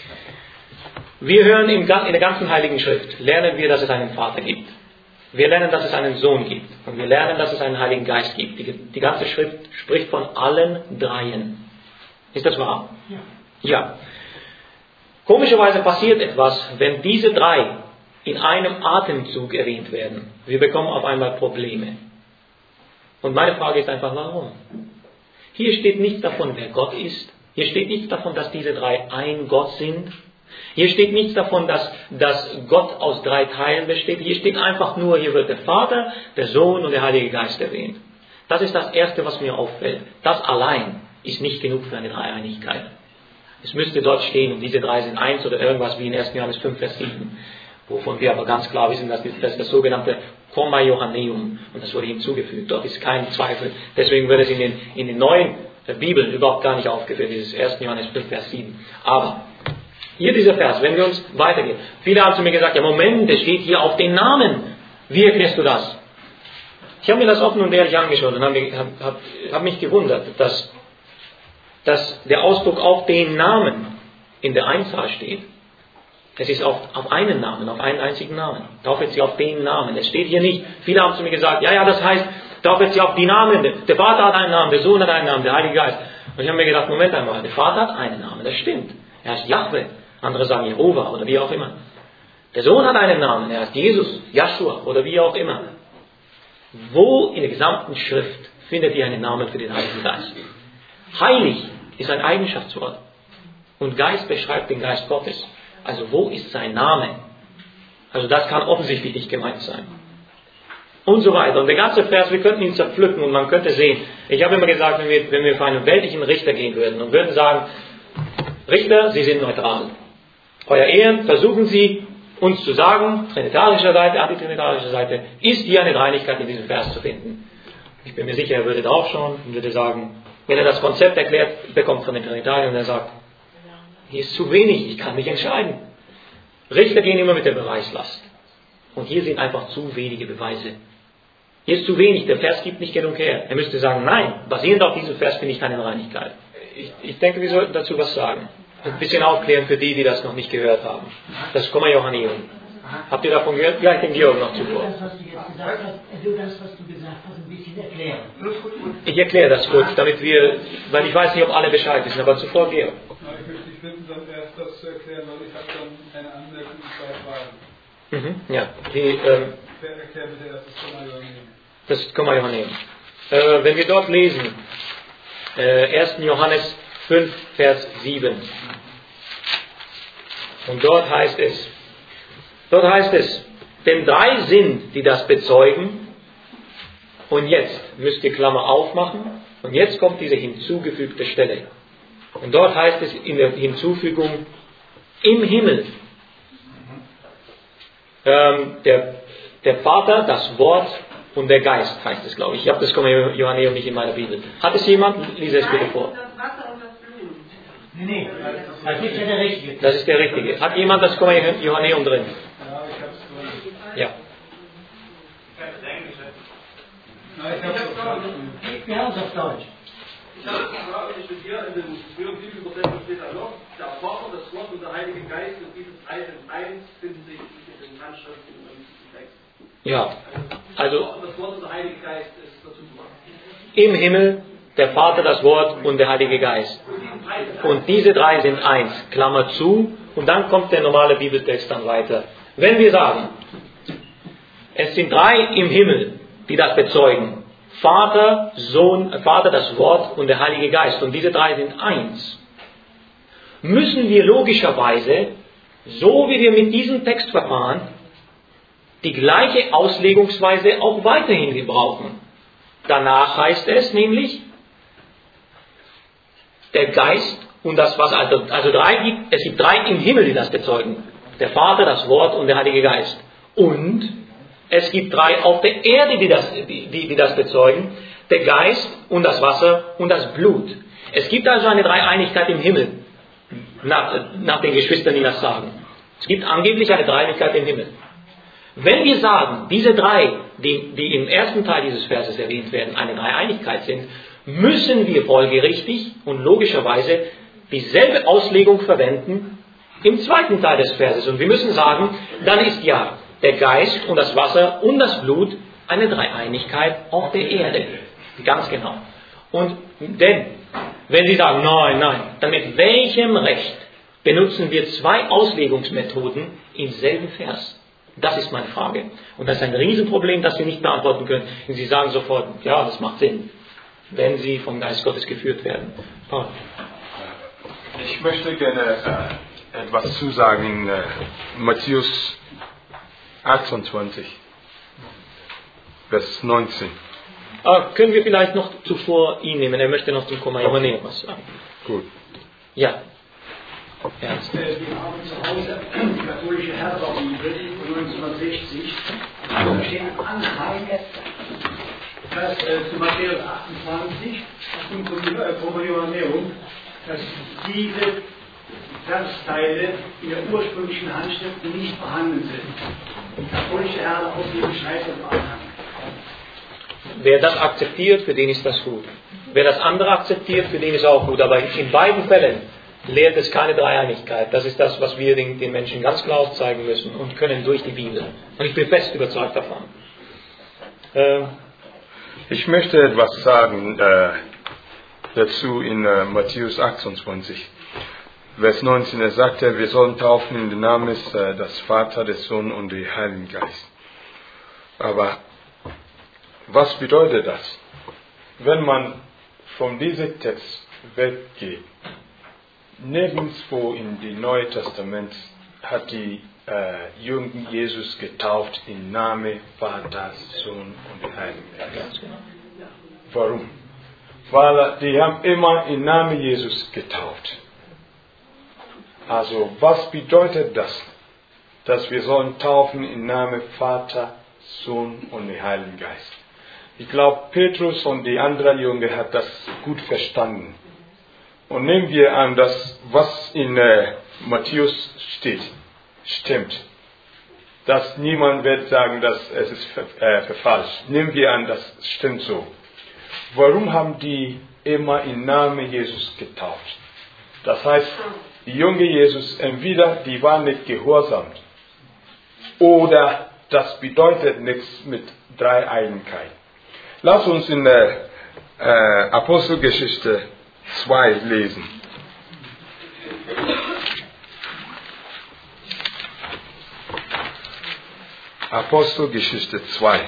Wir hören in der ganzen Heiligen Schrift, lernen wir, dass es einen Vater gibt. Wir lernen, dass es einen Sohn gibt. Und wir lernen, dass es einen Heiligen Geist gibt. Die, die ganze Schrift spricht von allen dreien. Ist das wahr? Ja. Ja. Komischerweise passiert etwas, wenn diese drei in einem Atemzug erwähnt werden. Wir bekommen auf einmal Probleme. Und meine Frage ist einfach, warum? Hier steht nichts davon, wer Gott ist. Hier steht nichts davon, dass diese drei ein Gott sind. Hier steht nichts davon, dass, dass Gott aus drei Teilen besteht. Hier steht einfach nur, hier wird der Vater, der Sohn und der Heilige Geist erwähnt. Das ist das Erste, was mir auffällt. Das allein ist nicht genug für eine Dreieinigkeit. Es müsste dort stehen, und diese drei sind eins oder irgendwas wie in ersten Johannes fünf, Vers sieben. Wovon wir aber ganz klar wissen, dass das das sogenannte Komma Johanneum, und das wurde hinzugefügt. Dort ist kein Zweifel. Deswegen wird es in den, in den neuen Bibeln überhaupt gar nicht aufgeführt, dieses ersten Johannes fünf, Vers sieben. Aber hier dieser Vers, wenn wir uns weitergehen. Viele haben zu mir gesagt, ja Moment, es steht hier auf den Namen. Wie erklärst du das? Ich habe mir das offen und ehrlich angeschaut und habe hab, hab, hab mich gewundert, dass, dass der Ausdruck auf den Namen in der Einzahl steht. Es ist auf, auf einen Namen, auf einen einzigen Namen. Taufet sie auf den Namen. Es steht hier nicht. Viele haben zu mir gesagt, ja, ja, das heißt, taufet sie auf die Namen. Der Vater hat einen Namen, der Sohn hat einen Namen, der Heilige Geist. Und ich habe mir gedacht, Moment einmal, der Vater hat einen Namen, das stimmt. Er heißt Jahwe. Andere sagen Jehova oder wie auch immer. Der Sohn hat einen Namen, er heißt Jesus, Joshua oder wie auch immer. Wo in der gesamten Schrift findet ihr einen Namen für den Heiligen Geist? Heilig ist ein Eigenschaftswort. Und Geist beschreibt den Geist Gottes. Also wo ist sein Name? Also das kann offensichtlich nicht gemeint sein. und so weiter. Und der ganze Vers, wir könnten ihn zerpflücken und man könnte sehen, ich habe immer gesagt, wenn wir, wenn wir für einen weltlichen Richter gehen würden und würden sagen, Richter, Sie sind neutral. Euer Ehren, versuchen Sie uns zu sagen, trinitarischer Seite, antitrinitarischer Seite, ist hier eine Dreinigkeit in diesem Vers zu finden. Ich bin mir sicher, er würde draufschauen und würde sagen, wenn er das Konzept erklärt bekommt von den Trinitariern und er sagt, hier ist zu wenig, ich kann mich entscheiden. Richter gehen immer mit der Beweislast. Und hier sind einfach zu wenige Beweise. Hier ist zu wenig, der Vers gibt nicht genug her. Er müsste sagen, nein, basierend auf diesem Vers finde ich keine Reinigkeit. Ich, ich denke, wir sollten dazu was sagen. Ein bisschen aufklären für die, die das noch nicht gehört haben. Das Komma Johanneum. Habt ihr davon gehört? Gleich den Georg noch zuvor. Das, was du jetzt gesagt hast, er will das, was du gesagt hast, ein bisschen erklären. Ich erkläre das kurz, damit wir, weil ich weiß nicht, ob alle Bescheid wissen, aber zuvor Georg. Ich möchte dich bitten, dann erst das zu erklären, weil ich habe dann eine Anmerkung und zwei Fragen. Mhm, ja, die, ähm, Erklär bitte erst das Komma Johanneum. Das Komma Johanneum. Äh, wenn wir dort lesen, äh, ersten Johannes fünf, Vers sieben. Und dort heißt es, dort heißt es, denn drei sind, die das bezeugen. Und jetzt müsst ihr Klammer aufmachen. Und jetzt kommt diese hinzugefügte Stelle. Und dort heißt es in der Hinzufügung, im Himmel. Ähm, der, der Vater, das Wort und der Geist heißt es, glaube ich. Ich habe das Komma Johanneum nicht in meiner Bibel. Hat es jemand? Lies es bitte vor. Das Wasser und das Blut. Nee, das ist ja der Richtige. Das ist der Richtige. Hat jemand das Komma Johanneum drin? Ja, ich habe es drin. Ja. Nein, ich habe es verstanden. Wir haben es auf Deutsch. Ich habe es gefragt, ich bin hier in den früheren Bibelübersetzungen steht da noch, der Vater, das Wort und der Heilige Geist und diese drei sind eins, finden sich in den Handschriften und im Text. Ja. Also, Das Wort und der Heilige Geist ist dazu gemacht. im Himmel der Vater, das Wort und der Heilige Geist. Und diese drei sind eins, Klammer zu, und dann kommt der normale Bibeltext dann weiter. Wenn wir sagen, es sind drei im Himmel, die das bezeugen, Vater, Sohn, Vater, das Wort und der Heilige Geist, und diese drei sind eins, müssen wir logischerweise, so wie wir mit diesem Text verfahren, die gleiche Auslegungsweise auch weiterhin gebrauchen. Danach heißt es nämlich, der Geist und das Wasser, also, also drei gibt, es gibt drei im Himmel, die das bezeugen. Der Vater, das Wort und der Heilige Geist. Und es gibt drei auf der Erde, die das, die, die das bezeugen. Der Geist und das Wasser und das Blut. Es gibt also eine Dreieinigkeit im Himmel. Nach, nach den Geschwistern, die das sagen. Es gibt angeblich eine Dreieinigkeit im Himmel. Wenn wir sagen, diese drei, die, die im ersten Teil dieses Verses erwähnt werden, eine Dreieinigkeit sind, müssen wir folgerichtig und logischerweise dieselbe Auslegung verwenden im zweiten Teil des Verses. Und wir müssen sagen, dann ist ja der Geist und das Wasser und das Blut eine Dreieinigkeit auf der Erde. Ganz genau. Und denn, wenn Sie sagen, nein, nein, dann mit welchem Recht benutzen wir zwei Auslegungsmethoden im selben Vers? Das ist meine Frage. Und das ist ein Riesenproblem, das Sie nicht beantworten können. Und Sie sagen sofort, ja, das macht Sinn, wenn Sie vom Geist Gottes geführt werden. Paul. Ich möchte gerne äh, etwas zusagen in äh, Matthäus achtundzwanzig, Vers neunzehn. Ah, können wir vielleicht noch zuvor ihn nehmen? Er möchte noch zum Komma Johanneum was sagen. Gut. Ja. Ernst. Wir haben zu Hause die katholische Herberbibel von neunzehnhundertsechzig. Da steht am Anfang, dass äh, zu Matthäus achtundzwanzig und zum Komma Johanneum, dass diese Versteile in der ursprünglichen Handschrift nicht vorhanden sind. Die katholische Herberbibel schreibt das Anhang. Wer das akzeptiert, für den ist das gut. Wer das andere akzeptiert, für den ist auch gut. Aber in beiden Fällen lehrt es keine Dreieinigkeit. Das ist das, was wir den, den Menschen ganz klar aufzeigen müssen und können durch die Bibel. Und ich bin fest überzeugt davon. Äh, Ich möchte etwas sagen äh, dazu in äh, Matthäus achtundzwanzig, Vers neunzehn. Er sagte, wir sollen taufen in den Namen äh, des Vaters, des Sohnes und des Heiligen Geistes. Aber was bedeutet das? Wenn man von diesem Text weggeht, nirgendwo in dem Neuen Testament hat die äh, Jungen Jesus getauft im Namen Vater, Sohn und Heiligen Geist. Warum? Weil die haben immer im Namen Jesus getauft. Also was bedeutet das? Dass wir sollen taufen im Namen Vater, Sohn und den Heiligen Geist. Ich glaube, Petrus und die anderen Jungen hat das gut verstanden. Und nehmen wir an, dass was in äh, Matthäus steht, stimmt. Dass niemand wird sagen, dass es ist äh, falsch. Nehmen wir an, das stimmt so. Warum haben die immer im Namen Jesus getauft? Das heißt, die junge Jesus, entweder die waren nicht gehorsam oder das bedeutet nichts mit Dreieinigkeit. Lass uns in der äh, Apostelgeschichte zwei lesen. Apostelgeschichte zwei.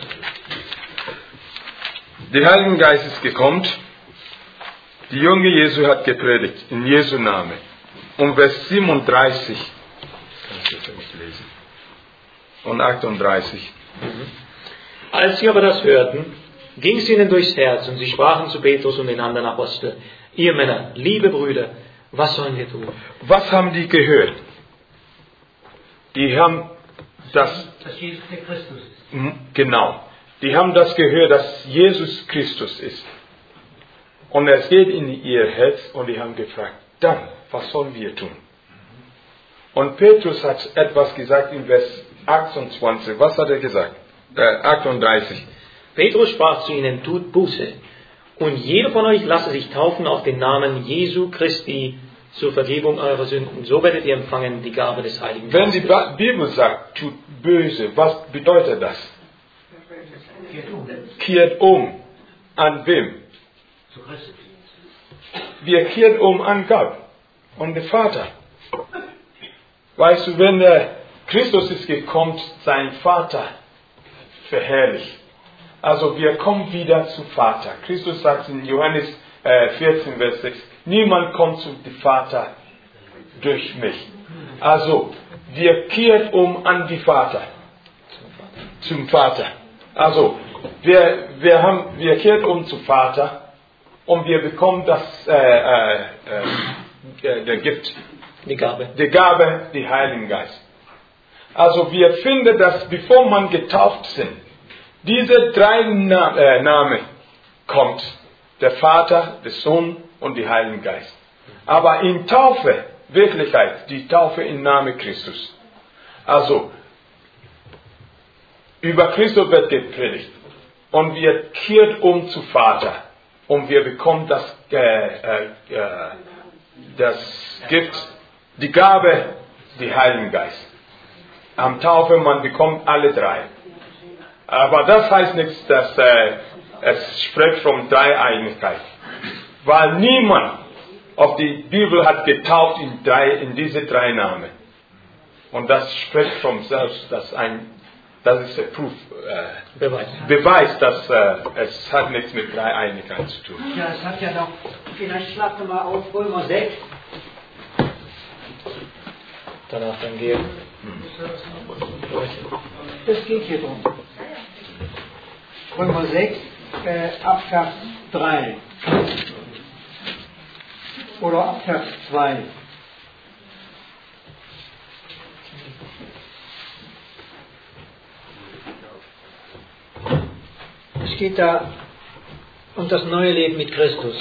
Der Heilige Geist ist gekommen. Die junge Jesu hat gepredigt in Jesu Namen. Um Vers siebenunddreißig. Kannst du für mich lesen? Und achtunddreißig. Als sie aber das hörten, ging es ihnen durchs Herz und sie sprachen zu Petrus und den anderen Aposteln: Ihr Männer, liebe Brüder, was sollen wir tun? Was haben die gehört? Die haben das... Dass Jesus der Christus ist. Genau. Die haben das gehört, dass Jesus Christus ist. Und es geht in ihr Herz und die haben gefragt, dann, was sollen wir tun? Und Petrus hat etwas gesagt in Vers achtundzwanzig. Was hat er gesagt? Äh, achtunddreißig. Petrus sprach zu ihnen: Tut Buße, und jeder von euch lasse sich taufen auf den Namen Jesu Christi zur Vergebung eurer Sünden. So werdet ihr empfangen die Gabe des Heiligen Wenn Geistes. die Ba- Bibel sagt, tut böse, was bedeutet das? Kehrt um. Kehrt um. An wem? Zu Christus. Wir kehren um an Gott und den Vater. Weißt du, wenn der Christus ist gekommen, sein Vater verherrlicht. Also wir kommen wieder zum Vater. Christus sagt in Johannes äh, vierzehn, Vers sechs, niemand kommt zu dem Vater durch mich. Also wir kehren um an die Vater. Zum Vater. Also wir, wir, haben, wir kehren um zum Vater und wir bekommen das äh, äh, äh, der Gift. Die Gabe. Die Gabe, die Heiligen Geist. Also wir finden, dass bevor man getauft sind, diese drei Na- äh, Namen kommt. Der Vater, der Sohn und der Heilige Geist. Aber in Taufe, Wirklichkeit, die Taufe im Namen Christus. Also, über Christus wird gepredigt. Und wir kehren um zu Vater. Und wir bekommen das, äh, äh, äh, das Gift, die Gabe, die Heiligen Geist. Am Taufe, man bekommt alle drei. Aber das heißt nicht, dass äh, es spricht von Dreieinigkeit. Weil niemand auf die Bibel hat getauft in, drei, in diese drei Namen. Und das spricht von selbst, dass ein, das ist ein Proof, äh, Beweis. Beweis, dass äh, es hat nichts mit Dreieinigkeit zu tun. Ja, es hat ja noch, vielleicht schlag mal auf Römer sechs. Danach dann gehen. Das geht hier drum. Römer sechs, äh, ab Vers drei. Oder ab Vers zwei. Es geht da um das neue Leben mit Christus.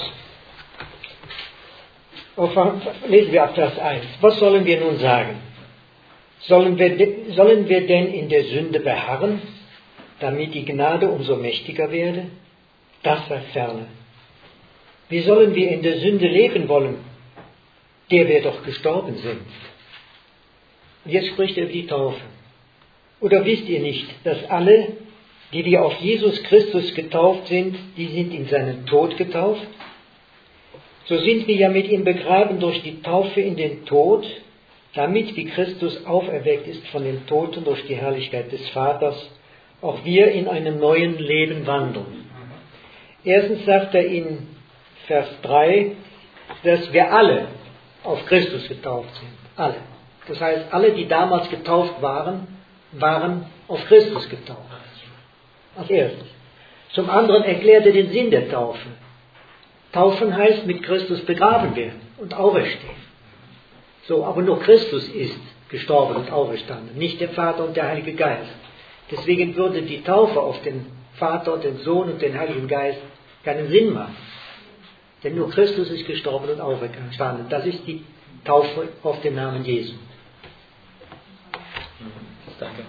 Lesen wir ab Vers eins. Was sollen wir nun sagen? Sollen wir, de, sollen wir denn in der Sünde beharren, damit die Gnade umso mächtiger werde? Das sei ferne. Wie sollen wir in der Sünde leben wollen, der wir doch gestorben sind? Und jetzt spricht er über die Taufe. Oder wisst ihr nicht, dass alle, die wir auf Jesus Christus getauft sind, die sind in seinen Tod getauft? So sind wir ja mit ihm begraben durch die Taufe in den Tod, damit, wie Christus auferweckt ist von den Toten durch die Herrlichkeit des Vaters, auch wir in einem neuen Leben wandeln. Erstens sagt er in Vers drei, dass wir alle auf Christus getauft sind. Alle. Das heißt, alle, die damals getauft waren, waren auf Christus getauft. Als erstes. Zum anderen erklärt er den Sinn der Taufe. Taufen heißt mit Christus begraben werden und auferstehen. So, aber nur Christus ist gestorben und auferstanden, nicht der Vater und der Heilige Geist. Deswegen würde die Taufe auf den Vater, den Sohn und den Heiligen Geist keinen Sinn machen. Denn nur Christus ist gestorben und auferstanden. Das ist die Taufe auf den Namen Jesu. Danke.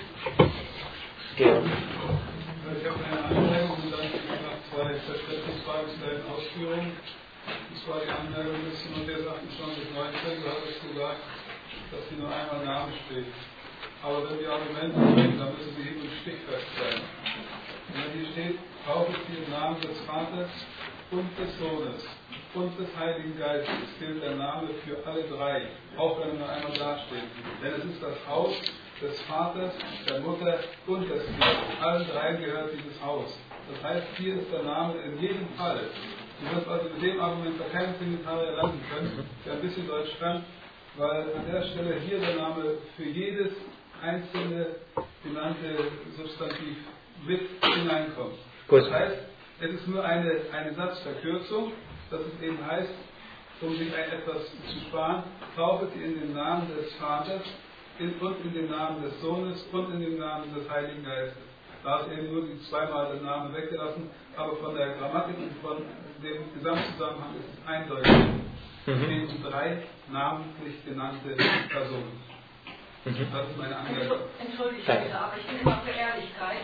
Georg. Ich habe eine Anmerkung und dann noch zwei Verständnisfragen zu deinen Ausführungen. Und zwar die Anmerkung des Matthäus achtundzwanzig, neunzehn, da hat es gesagt, dass hier nur einmal Name steht. Aber wenn die Argumente bringen, dann müssen sie hieb- und stichfest sein. Und wenn hier steht, taufe sie im Namen des Vaters und des Sohnes und des Heiligen Geistes, gilt der Name für alle drei, auch wenn er nur einmal dasteht. Denn es ist das Haus des Vaters, der Mutter und des Kindes. Allen dreien gehört dieses Haus. Das heißt, hier ist der Name in jedem Fall. Du wirst also mit dem Argument bei keinem Signatarier landen können, der ein bisschen Deutsch kann, weil an der Stelle hier der Name für jedes einzelne genannte Substantiv mit hineinkommt. Das heißt, es ist nur eine, eine Satzverkürzung, dass es eben heißt, um sich etwas zu sparen, taufe sie in den Namen des Vaters in, und in den Namen des Sohnes und in den Namen des Heiligen Geistes. Da ist eben nur die zweimal der Name weggelassen, aber von der Grammatik und von dem Gesamtzusammenhang ist es eindeutig. Es stehen mhm. drei namentlich genannte Personen. Mhm. Das ist meine Anmerkung. Entschuldigt bitte, aber ich bin immer für Ehrlichkeit.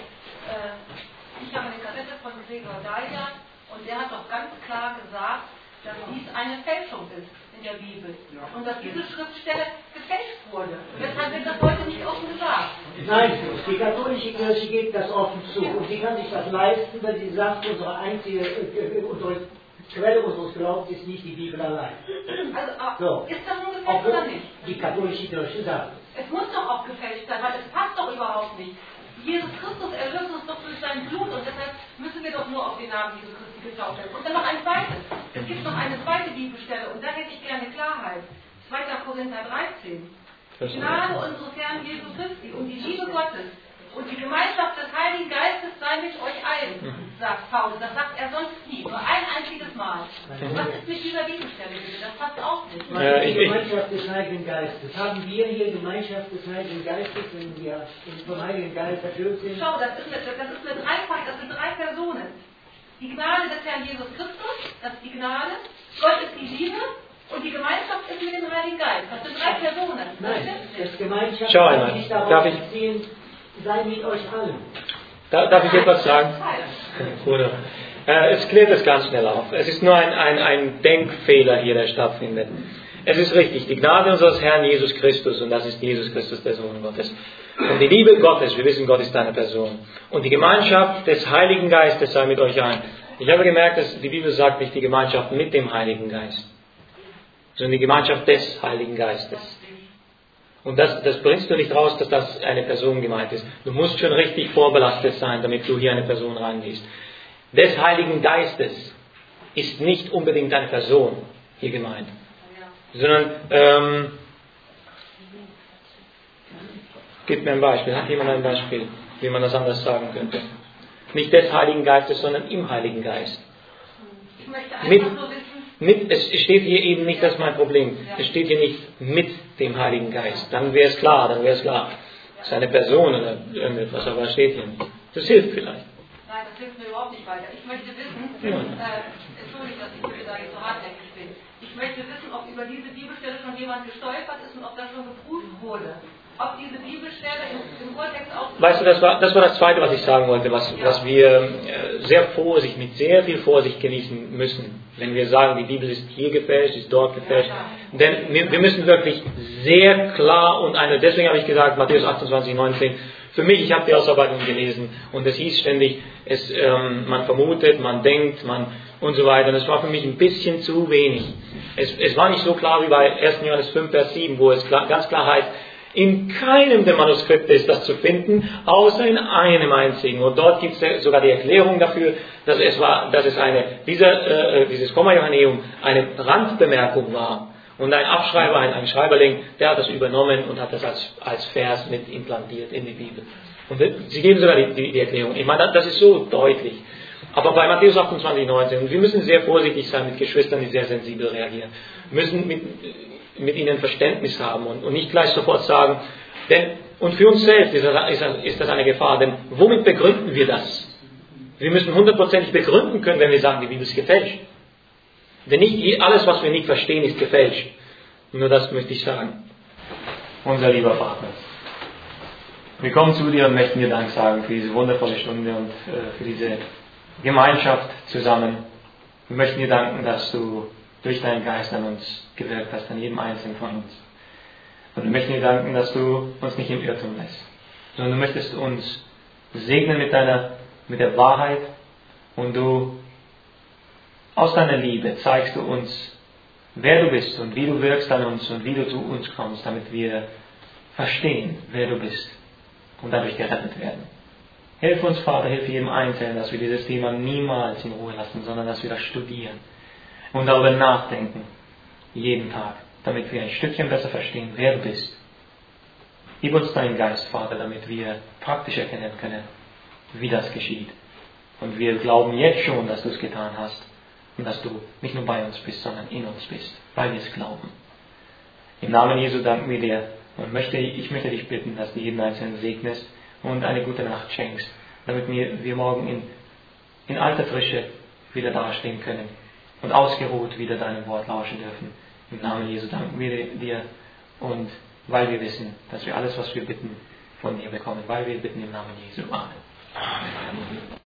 Ich habe eine Kassette von Gregor Dyer und der hat doch ganz klar gesagt, dass dies eine Fälschung ist in der Bibel. Und dass diese Schriftstelle gefälscht wurde. Weshalb wird das heute nicht offen gesagt? Nein, die katholische Kirche gibt das offen zu. Und sie kann sich das leisten, weil sie sagt, unsere einzige, äh, unsere Quelle unseres Glaubens ist nicht die Bibel allein. Also, so. Ist das nun gefälscht oder nicht? Die katholische Kirche sagt es. Es muss doch auch gefälscht sein, weil es passt doch überhaupt nicht. Jesus Christus erlöst uns doch durch sein Blut und deshalb müssen wir doch nur auf den Namen Jesus Christi getauft werden. Und dann noch ein zweites. Es gibt noch eine zweite Bibelstelle und da hätte ich gerne Klarheit. zweiter Korinther dreizehn. Gnade unseres Herrn Jesu Christi und die Liebe Gottes und die Gemeinschaft des Heiligen Geistes sei mit euch allen, sagt Paulus. Das sagt er sonst nie, nur ein einziges Mal. Was ist mit dieser Bibelstelle bitte? Das passt auch nicht. Ja, die Gemeinschaft des Heiligen Geistes. Haben wir hier Gemeinschaft des Heiligen Geistes, wenn wir vom Heiligen Geist erfüllt sind? Schau, das ist eine, das ist eine Dreifach, das sind drei Personen. Die Gnade des Herrn Jesus Christus, das ist die Gnade, Gott ist die Liebe und die Gemeinschaft ist mit dem Heiligen Geist. Das sind drei Personen. Nein, das Gemeinschaft Schau einmal, darf ich... sei mit euch allen. Da, darf ich etwas sagen? Oder, äh, es klärt es ganz schnell auf. Es ist nur ein, ein, ein Denkfehler hier, der stattfindet. Es ist richtig, die Gnade unseres Herrn Jesus Christus, und das ist Jesus Christus, der Sohn Gottes. Und die Liebe Gottes, wir wissen, Gott ist eine Person. Und die Gemeinschaft des Heiligen Geistes sei mit euch allen. Ich habe gemerkt, dass die Bibel sagt nicht die Gemeinschaft mit dem Heiligen Geist, sondern die Gemeinschaft des Heiligen Geistes. Und das, das bringst du nicht raus, dass das eine Person gemeint ist. Du musst schon richtig vorbelastet sein, damit du hier eine Person reingehst. Des Heiligen Geistes ist nicht unbedingt eine Person hier gemeint, sondern, ähm, gib mir ein Beispiel. Hat jemand ein Beispiel, wie man das anders sagen könnte? Nicht des Heiligen Geistes, sondern im Heiligen Geist. Ich möchte einfach Mit, nur wissen, mit, es steht hier eben nicht, das ist mein Problem, es steht hier nicht mit dem Heiligen Geist. Dann wäre es klar, dann wäre es klar. Es ist eine Person oder irgendetwas, aber es steht hier nicht. Das hilft vielleicht. Nein, das hilft mir überhaupt nicht weiter. Ich möchte wissen, ja. äh, entschuldigt, dass ich da jetzt so hartnäckig bin. Ich möchte wissen, ob über diese Bibelstelle schon jemand gestolpert ist und ob das schon geprüft wurde. Ob diese Bibelstelle im, im Urtext auch... Weißt du, das war, das war das Zweite, was ich sagen wollte, was, ja. was wir äh, sehr vorsichtig, mit sehr viel Vorsicht genießen müssen, wenn wir sagen, die Bibel ist hier gefälscht, ist dort gefälscht. Ja, Denn wir, wir müssen wirklich sehr klar und eine, deswegen habe ich gesagt, Matthäus achtundzwanzig, neunzehn, für mich, ich habe die Ausarbeitung gelesen und es hieß ständig, es, ähm, man vermutet, man denkt, man und so weiter. Und es war für mich ein bisschen zu wenig. Es, es war nicht so klar wie bei erster Johannes fünf, Vers sieben, wo es klar, ganz klar heißt, in keinem der Manuskripte ist das zu finden, außer in einem einzigen. Und dort gibt es sogar die Erklärung dafür, dass es war, dass es eine, dieser, äh, dieses Komma Johanneum eine Randbemerkung war Und ein Abschreiber, ein, ein Schreiberling, der hat das übernommen und hat das als, als Vers mit implantiert in die Bibel. Und sie geben sogar die, die, die Erklärung. Ich meine, das ist so deutlich. Aber bei Matthäus achtundzwanzig, neunzehn, und wir müssen sehr vorsichtig sein mit Geschwistern, die sehr sensibel reagieren. Wir müssen mit, mit ihnen Verständnis haben und, und nicht gleich sofort sagen, denn, und für uns selbst ist das, ist, das, ist das eine Gefahr, denn womit begründen wir das? Wir müssen hundertprozentig begründen können, wenn wir sagen, die Bibel ist gefälscht. Denn nicht alles, was wir nicht verstehen, ist gefälscht. Nur das möchte ich sagen. Unser lieber Vater, wir kommen zu dir und möchten dir Dank sagen für diese wundervolle Stunde und äh, für diese Gemeinschaft zusammen. Wir möchten dir danken, dass du durch deinen Geist an uns gewirkt hast, an jedem Einzelnen von uns. Und wir möchten dir danken, dass du uns nicht im Irrtum lässt, sondern du möchtest uns segnen mit deiner, mit der Wahrheit, und du aus deiner Liebe zeigst du uns, wer du bist und wie du wirkst an uns und wie du zu uns kommst, damit wir verstehen, wer du bist und dadurch gerettet werden. Hilf uns, Vater, hilf jedem Einzelnen, dass wir dieses Thema niemals in Ruhe lassen, sondern dass wir das studieren und darüber nachdenken, jeden Tag, damit wir ein Stückchen besser verstehen, wer du bist. Gib uns deinen Geist, Vater, damit wir praktisch erkennen können, wie das geschieht. Und wir glauben jetzt schon, dass du es getan hast und dass du nicht nur bei uns bist, sondern in uns bist, weil wir es glauben. Im Namen Jesu danken wir dir und möchte, ich möchte dich bitten, dass du jeden Einzelnen segnest und eine gute Nacht schenkst, damit wir, wir morgen in, in alter Frische wieder dastehen können und ausgeruht wieder deinem Wort lauschen dürfen. Im Namen Jesu danken wir dir und weil wir wissen, dass wir alles, was wir bitten, von dir bekommen, weil wir bitten im Namen Jesu. Amen. Amen.